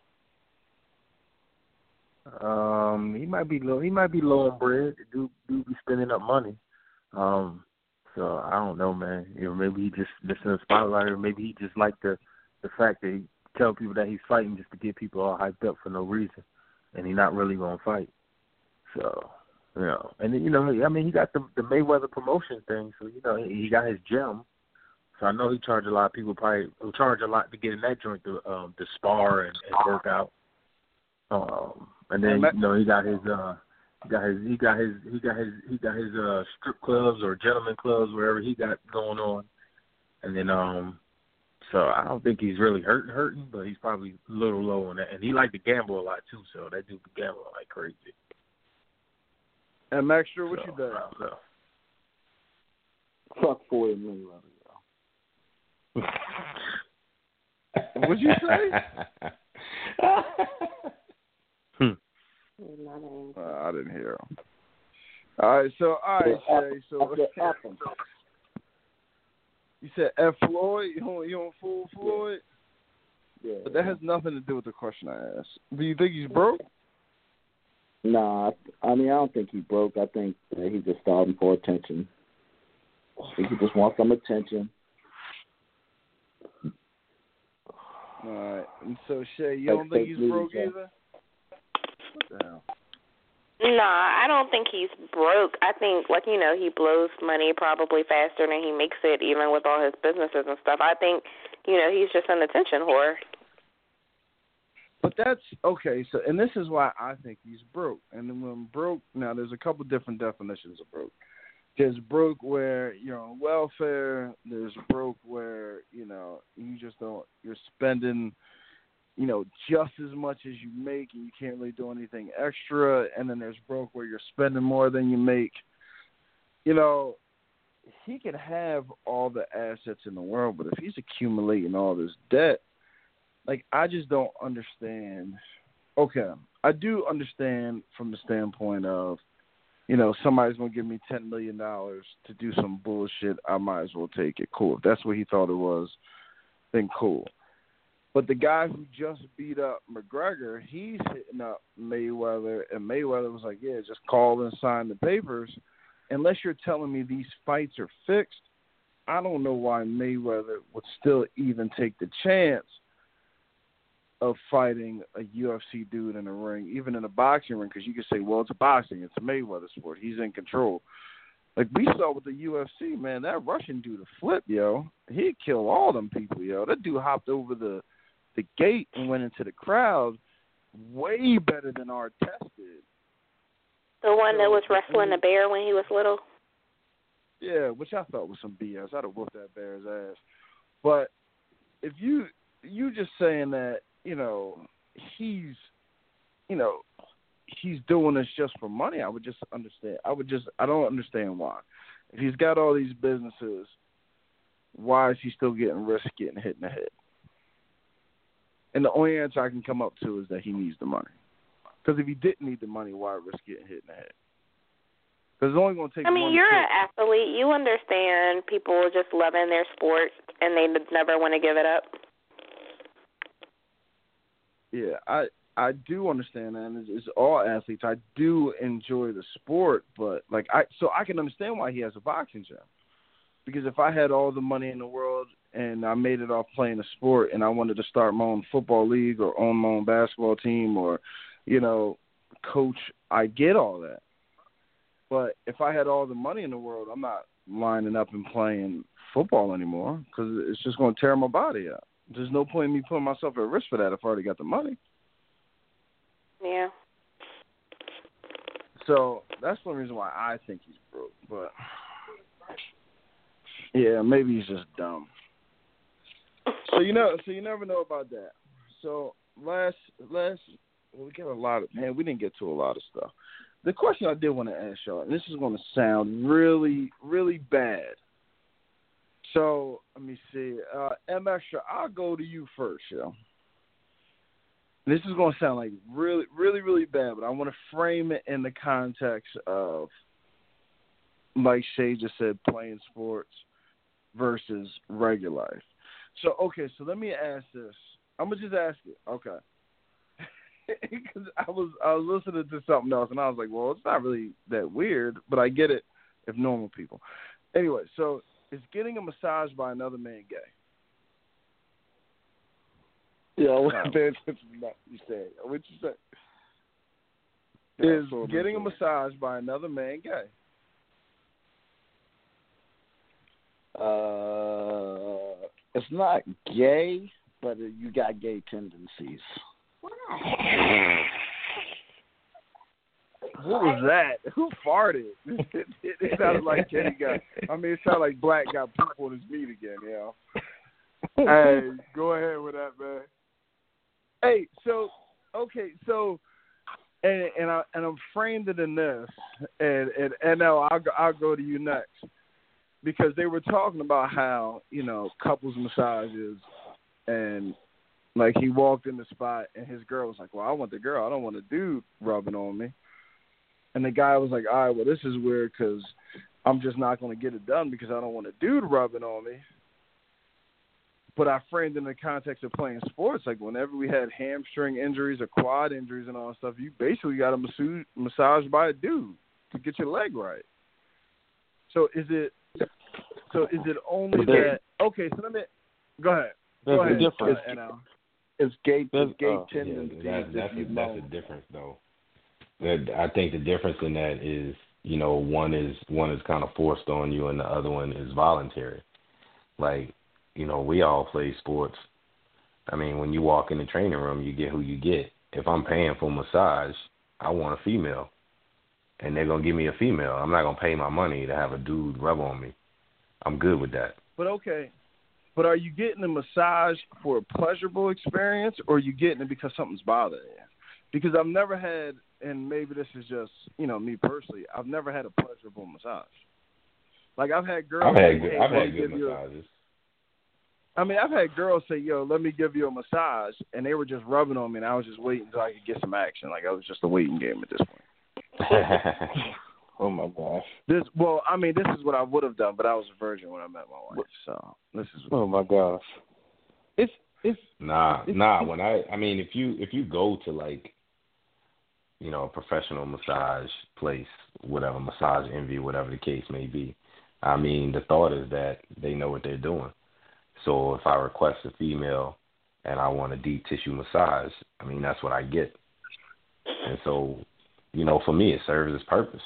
Um, he might be low. He might be low on bread. Do do be spending up money. Um, so I don't know, man. You know, maybe he just missing the spotlight, or maybe he just like the the fact that he tell people that he's fighting just to get people all hyped up for no reason, and he's not really gonna fight. So you know, and then, you know, I mean, he got the the Mayweather promotion thing, so you know, he, he got his gym. So I know he charged a lot of people. Probably will charge a lot to get in that joint to um to spar and, and work out. Um, and then you know he got his uh got his he got his he got his he got his uh strip clubs or gentleman clubs, wherever he got going on. And then um so I don't think he's really hurting hurting, but he's probably a little low on that. And he like to gamble a lot too, so that dude can gamble like crazy. And Maxter, what so, you think? So. Fuck Floyd Mayweather. What'd you say? uh, I didn't hear him. All right, so all right, Shay. So you said F Floyd. You don't you don't fool Floyd? Yeah. But that has nothing to do with the question I asked. Do you think he's broke? Nah, I mean I don't think he broke. I think that he's just starving for attention. I think he just wants some attention. All right. And so, Shay, you don't think he's broke either? What the hell? Nah, I don't think he's broke. I think, like, you know, he blows money probably faster than he makes it, even with all his businesses and stuff. I think, you know, he's just an attention whore. But that's, okay, so, and this is why I think he's broke. And then when broke, now there's a couple different definitions of broke. There's broke where you're on welfare. There's broke where, you know, you just don't, you're spending, you know, just as much as you make and you can't really do anything extra. And then there's broke where you're spending more than you make. You know, he can have all the assets in the world, but if he's accumulating all this debt, like, I just don't understand. Okay, I do understand from the standpoint of, you know, somebody's going to give me ten million dollars to do some bullshit, I might as well take it. Cool. If that's what he thought it was, then cool. But the guy who just beat up McGregor, he's hitting up Mayweather, and Mayweather was like, yeah, just call and sign the papers. Unless you're telling me these fights are fixed, I don't know why Mayweather would still even take the chance of fighting a U F C dude in a ring, even in a boxing ring, because you can say, well, it's a boxing, it's a Mayweather sport, he's in control. Like we saw with the U F C, man, that Russian dude a flip, yo. He'd kill all them people, yo. That dude hopped over the the gate and went into the crowd way better than Artest did. The one so, that was wrestling a bear when he was little? Yeah, which I thought was some B S. I'd have whooped that bear's ass. But if you you just saying that, you know, he's, you know, he's doing this just for money, I would just understand. I would just, I don't understand why. If he's got all these businesses, why is he still getting risk getting hit in the head? And the only answer I can come up to is that he needs the money. Because if he didn't need the money, why risk getting hit in the head? Because it's only going to take I mean, one you're kick. an athlete. You understand people just loving their sport and they never want to give it up. Yeah, I I do understand that, and it's, it's all athletes. I do enjoy the sport, but like I so I can understand why he has a boxing gym. Because if I had all the money in the world and I made it off playing a sport, and I wanted to start my own football league or own my own basketball team or, you know, coach, I get all that. But if I had all the money in the world, I'm not lining up and playing football anymore because it's just going to tear my body up. There's no point in me putting myself at risk for that if I already got the money. Yeah. So that's one reason why I think he's broke. But, yeah, maybe he's just dumb. So you know, so you never know about that. So last, last, well, we got a lot of, man, we didn't get to a lot of stuff. The question I did want to ask y'all, and this is going to sound really, really bad. So, let me see. Uh, M. Extra, I'll go to you first, yo. This is going to sound like really, really, really bad, but I want to frame it in the context of, like Shay just said, playing sports versus regular life. So, okay, so let me ask this. I'm going to just ask it. Okay. Because I was, I was listening to something else, and I was like, well, it's not really that weird, but I get it if normal people. Anyway, so is getting a massage by another man gay? Yeah, what No. you said? What you say? Is getting a massage by another man gay? Uh, it's not gay, but you got gay tendencies. what was that? Who farted? it, it, it sounded like Kenny got. I mean, it sounded like Black got poop on his meat again. You know. Hey, go ahead with that, man. Hey, so okay, so and and I and I'm framed it in this, and and and now I'll go, I'll go to you next, because they were talking about how, you know, couples massages, and like he walked in the spot and his girl was like, well, I want the girl, I don't want a dude rubbing on me, and the guy was like, all right, well, this is weird because I'm just not going to get it done because I don't want a dude rubbing on me. But I framed it in the context of playing sports. Like, whenever we had hamstring injuries or quad injuries and all that stuff, you basically got a massage, massaged by a dude to get your leg right. So is it so is it only that – okay, so let me – go ahead. Go ahead. Difference. Uh, it's gate, it's gate uh, tendons. Yeah, that, that's, a, that's a difference, though. That, I think the difference in that is, you know, one is one is kind of forced on you and the other one is voluntary. Like, you know, we all play sports. I mean, when you walk in the training room, you get who you get. If I'm paying for a massage, I want a female, and they're going to give me a female. I'm not going to pay my money to have a dude rub on me. I'm good with that. But, okay, but are you getting a massage for a pleasurable experience, or are you getting it because something's bothering you? Because I've never had, and maybe this is just, you know, me personally, I've never had a pleasurable massage. Like, I've had girls I've had say, good, hey, I've had good you massages. I mean, I've had girls say, yo, let me give you a massage, and they were just rubbing on me, and I was just waiting until I could get some action. Like, I was just a waiting game at this point. Oh, my gosh. This, well, I mean, this is what I would have done, but I was a virgin when I met my wife, so this is what Oh, my gosh. It's, it's, Nah, it's, nah. it's, When I, I mean, if you if you go to like, you know, a professional massage place, whatever, Massage Envy, whatever the case may be, I mean, the thought is that they know what they're doing. So if I request a female and I want a deep tissue massage, I mean, that's what I get. And so, you know, for me, it serves its purpose.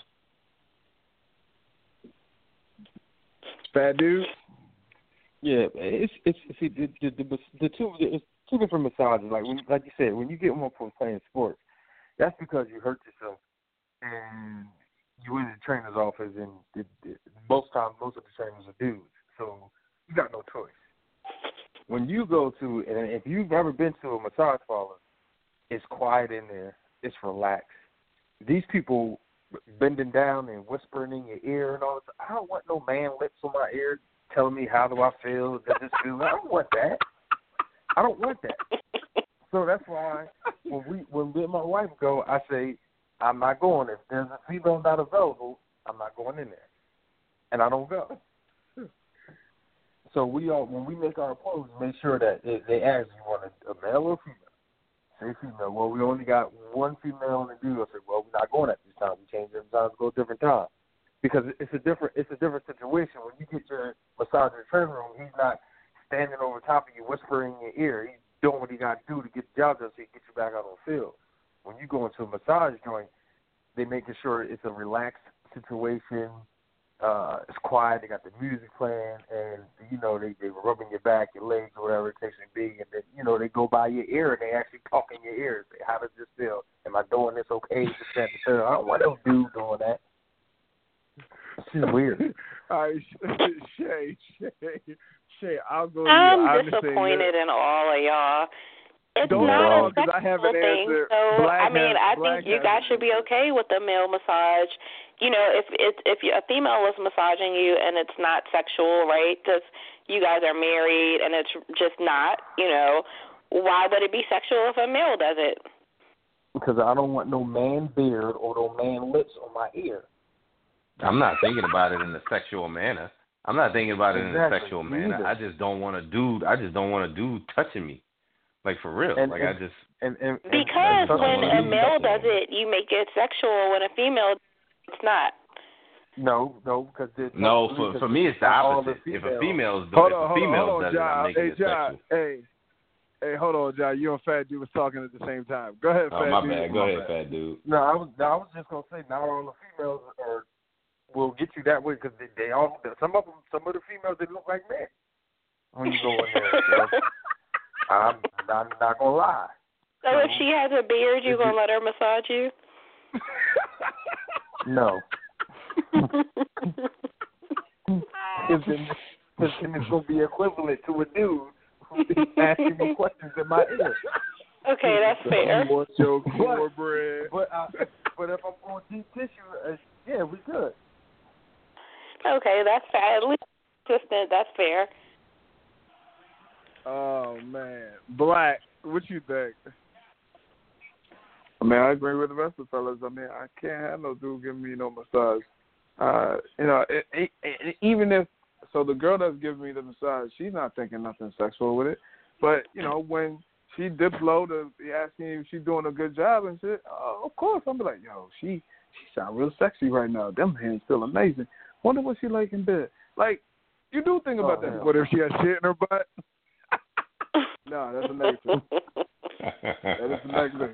Fat dude. Yeah, it's it's see the the, the, the two it's two different massages. Like when, like you said, when you get one for playing sports, that's because you hurt yourself and you went to the trainer's office, and it, it, most times most of the trainers are dudes, so you got no choice. When you go to, and if you've ever been to a massage parlor, it's quiet in there, it's relaxed. These people bending down and whispering in your ear and all this. I don't want no man lips on my ear telling me how do I feel, does this feel. I don't want that. I don't want that. So that's why when we when me and my wife go, I say I'm not going. If there's a female not available, I'm not going in there, and I don't go. So we all when we make our appointments, make sure that they, they ask you want a, a male or female. Say female. Well, we only got one female in the dude. I said, well, we're not going at this time. We change every time to go a different time. Because it's a different it's a different situation. When you get your massage in the training room, he's not standing over top of you whispering in your ear. He's doing what he got to do to get the job done so he can get you back out on the field. When you go into a massage joint, they're making sure it's a relaxed situation. Uh, it's quiet. They got the music playing, and you know they they rubbing your back, your legs, or whatever it takes to be. And then you know they go by your ear and they actually talk in your ear. Say, how does this feel? Am I doing this okay? This, that, and the third. I don't want no dude doing that. It's just weird. All right, Shay, Shay, Shay, I'll go to I'm you. I'm disappointed in all of y'all. It's Don't not a because I haven't sexual thing, answered. so Black I mean, has, I Black think you guys should be okay with the male massage. You know, if if if a female is massaging you and it's not sexual, right? Because you guys are married and it's just not. You know, why would it be sexual if a male does it? Because I don't want no man beard or no man lips on my ear. I'm not thinking about it in a sexual manner. I'm not thinking about it Exactly. in a sexual manner. Neither. I just don't want a dude. I just don't want a dude touching me, like for real. And, like and, I just and, and, and because and when a male does me. it, you make it sexual. When a female, it's not. No, no, because no. For for me, it's the opposite. If a female's doing, hold if on, a female hold on, does it, I'm John. making Hey, it John. sexual. Hey, hey, hold on, John. You and Fat Dude was talking at the same time. Go ahead, Oh Fat my Dude. bad. Go ahead, Fat Dude. No, I was no, I was just gonna say not all the females are will get you that way because they, they all some of them some of the females they look like men when you go in there. So I'm not, not gonna lie. So if she has a beard, you gonna let her massage you? No. Because then, cause then it's going to be equivalent to a dude who's asking me questions in my ear. Okay, that's fair. What's your cornbread? But, uh, but if I'm on deep tissue, uh, yeah, we good. Okay, that's fair. At least consistent. That's fair. Oh man, Black, what you think? I mean, I agree with the rest of the fellas. I mean, I can't have no dude giving me no massage. Uh, you know, it, it, it, even if so, the girl that's giving me the massage, she's not thinking nothing sexual with it. But you know, when she dips low to be asking if she's doing a good job and shit, uh, of course I'm be like, yo, she she sound real sexy right now. Them hands feel amazing. Wonder what she like in bed. Like, you do think about oh, that. What if she has shit in her butt? No, that's a negative. That is a negative.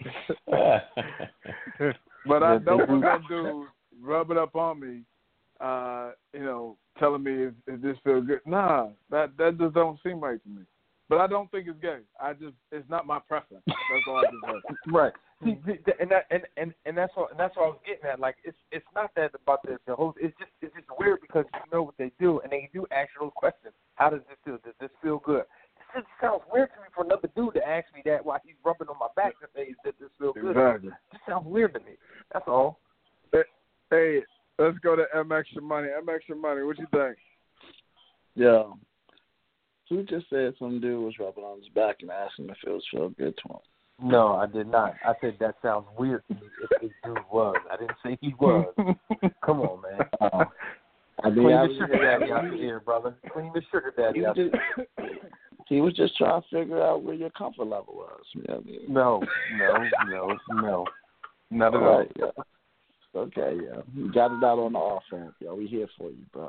But I don't want that dude rubbing up on me, uh, you know, telling me if, if this feels good. Nah, that that just don't seem right to me. But I don't think it's gay. I just it's not my preference. That's all I just heard. Right. See, and that, and and and that's what and that's what I was getting at. Like, it's it's not that about the the whole. It's just it's just weird because you know what they do, and they do ask you those questions. How does this feel? Does this feel good? It sounds weird to me for another dude to ask me that while he's rubbing on my back to say that this feels good. Exactly. It just sounds weird to me. That's all. Hey, let's go to M Extra Money. M Extra Money, what you think? Yeah. Who just said some dude was rubbing on his back and asking if it was feel good to him? No, I did not. I said that sounds weird to me if this dude was. I didn't say he was. Come on, man. Uh, I mean, Clean I the was, sugar daddy out of here, brother. Clean the sugar daddy he, out was just, he was just trying to figure out where your comfort level was. You know what I mean? No, no, no, no. Not at all. all. Right, yeah. Okay, yeah. You got it out on the offense, yo. We here for you, bro.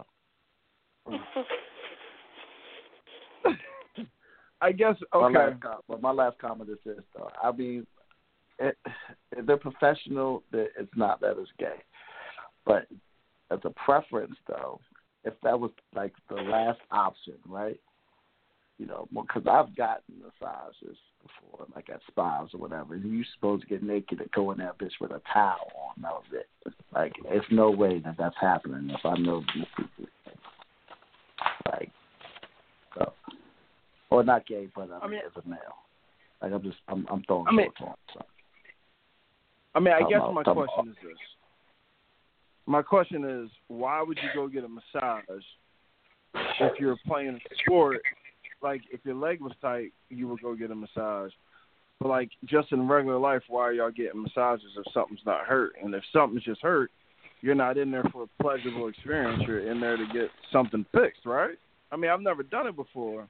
I guess, okay. My last, com- but my last comment is this, though. I mean, it, if they're professional, it's not that it's gay. But as a preference, though, if that was like the last option, right? You know, because I've gotten massages before, like at spas or whatever, and you're supposed to get naked and go in that bitch with a towel on. That was it. Like, it's no way that that's happening if I know these people. Like, so. Or not gay, but I mean, I mean, as a male. Like, I'm just, I'm, I'm throwing I mean, short on. So. I mean, I Talk guess about, my talk question about. is this. My question is, why would you go get a massage if you're playing a sport? Like, if your leg was tight, you would go get a massage. But, like, just in regular life, why are y'all getting massages if something's not hurt? And if something's just hurt, you're not in there for a pleasurable experience. You're in there to get something fixed, right? I mean, I've never done it before.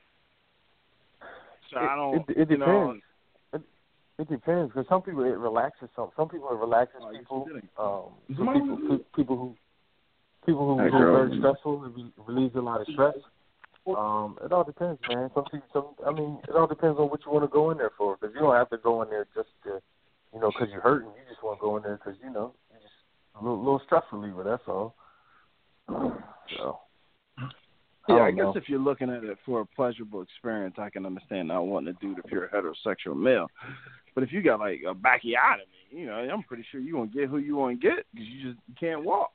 So it, I don't, it, it you know. It, it depends, because some people, it relaxes some. Some people, it relaxes oh, people. Um, some people, people who, people who, Hey, who are girl. very stressful, it relieves a lot of stress. Um, it all depends, man. Some people, some, I mean, it all depends on what you want to go in there for. Because you don't have to go in there just to, you know, because you're hurting. You just want to go in there because, you know, you just a little, little stress reliever. That's all. So, Yeah, I, I guess know. if you're looking at it for a pleasurable experience, I can understand not wanting to do it if you're a heterosexual male. But if you got like a bacchiotomy, you know, I'm pretty sure you won't get who you want to get because you just you can't walk.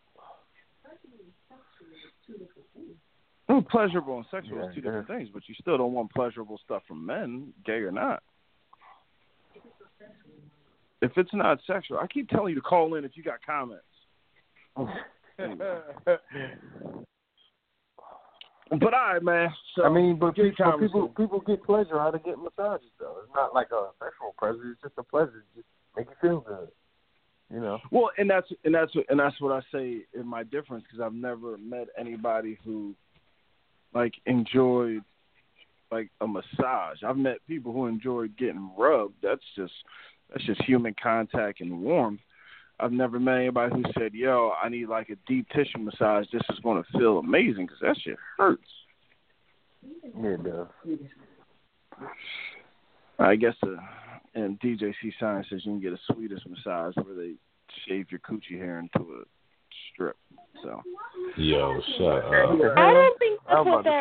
Mm, pleasurable and sexual Yeah, is two yeah. different things, but you still don't want pleasurable stuff from men, gay or not. If it's not sexual, I keep telling you to call in if you got comments. But all right, man. So, I mean, but good people, people conversation. people get pleasure out of getting massages, though. It's not like a sexual pleasure. It's just a pleasure. It just make you feel good, you know. Well, and that's and that's and that's what I say in my difference, because I've never met anybody who like enjoyed like a massage. I've met people who enjoyed getting rubbed. That's just that's just human contact and warmth. I've never met anybody who said, yo, I need like a deep tissue massage. This is going to feel amazing, because that shit hurts. Yeah, it does. I guess uh, and D J C Science says you can get a Swedish massage where they shave your coochie hair into a strip. So, Yo, shut up. I don't think I that's was what about to that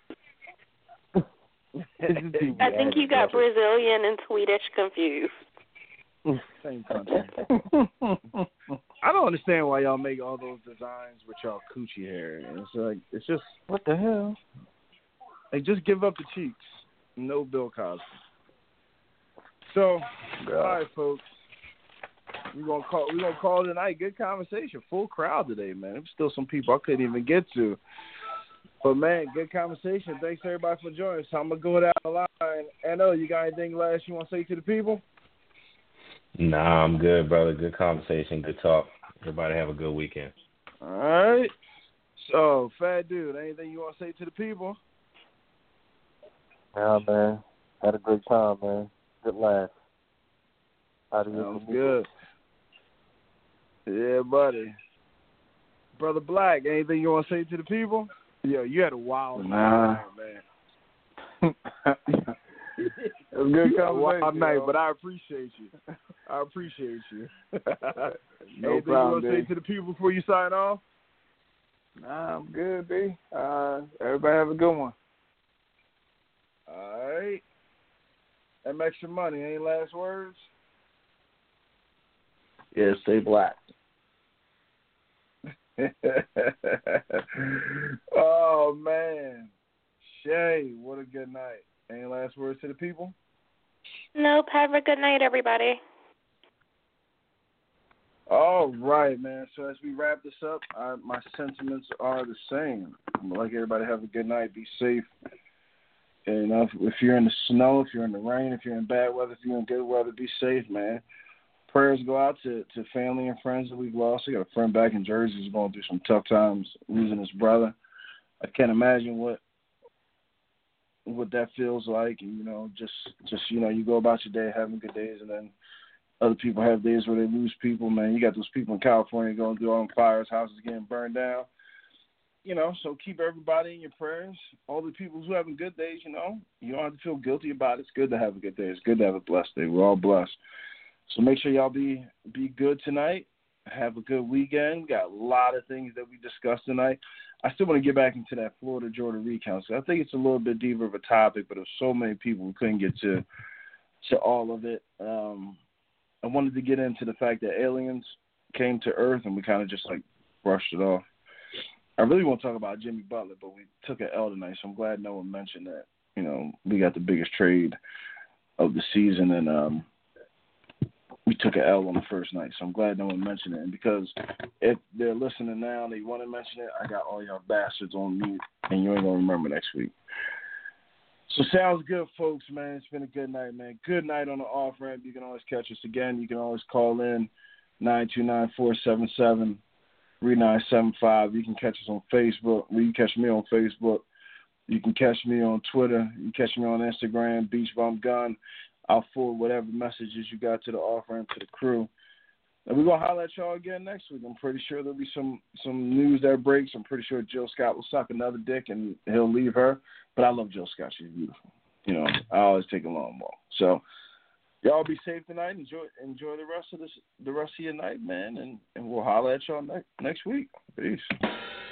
say. is. I think you got Brazilian and Swedish confused. same country. All I don't understand why y'all make all those designs with y'all coochie hair. And it's like it's just What the hell? like just give up the cheeks. No Bill Cosby. So, all right, folks. We're gonna call. We're gonna call it tonight. Good conversation. Full crowd today, man. There's still some people I couldn't even get to. But man, good conversation. Thanks everybody for joining. So I'm gonna go down the line. Anno, you got anything last you want to say to the people? Nah, I'm good, brother. Good conversation. Good talk. Everybody have a good weekend. All right. So, Fat Dude, anything you want to say to the people? Yeah, man. Had a great time, man. Good laugh. Sounds good. Yeah, buddy. Brother Black, anything you want to say to the people? Yo, you had a wild Nah. night, man. It was a good You had a wild conversation, night, yo. but I appreciate you. I appreciate you. No anything problem, you want to say D. to the people before you sign off? Nah, I'm good, B. Uh, everybody have a good one. All right. Them extra money, any last words? Yeah, stay black. Oh, man. Shay, what a good night. Any last words to the people? Nope. Have a good night, everybody. All right, man. So as we wrap this up, I, my sentiments are the same. I'd like everybody to have a good night. Be safe. And if, if you're in the snow, if you're in the rain, if you're in bad weather, if you're in good weather, be safe, man. Prayers go out to, to family and friends that we've lost. I got a friend back in Jersey who's going through some tough times losing his brother. I can't imagine what what that feels like. And, you know, just, just you know, you go about your day having good days, and then other people have days where they lose people, man. You got those people in California going through on fires, houses getting burned down. You know, so keep everybody in your prayers. All the people who are having good days, you know, you don't have to feel guilty about it. It's good to have a good day. It's good to have a blessed day. We're all blessed. So make sure y'all be be good tonight. Have a good weekend. We got a lot of things that we discussed tonight. I still want to get back into that Florida Georgia recount. So I think it's a little bit deeper of a topic, but there's so many people who couldn't get to to all of it. Um, I wanted to get into the fact that aliens came to Earth, and we kind of just like brushed it off. I really want to talk about Jimmy Butler, but we took an L tonight, so I'm glad no one mentioned that. You know, we got the biggest trade of the season, and um, we took an L on the first night, so I'm glad no one mentioned it. And because if they're listening now and they want to mention it, I got all y'all bastards on mute, and you ain't going to remember next week. So sounds good, folks, man. It's been a good night, man. Good night on the off-ramp. You can always catch us again. You can always call in nine two nine, four seven seven, three nine seven five. You can catch us on Facebook. You can catch me on Facebook. You can catch me on Twitter. You can catch me on Instagram, Beach Bum Gun. I'll forward whatever messages you got to the off-ramp, to the crew. And we're going to holler at y'all again next week. I'm pretty sure there'll be some, some news that breaks. I'm pretty sure Jill Scott will suck another dick and he'll leave her. But I love Jill Scott. She's beautiful. You know, I always take a long walk. So y'all be safe tonight. Enjoy enjoy the rest of this, the rest of your night, man. And, and we'll holler at y'all next, next week. Peace.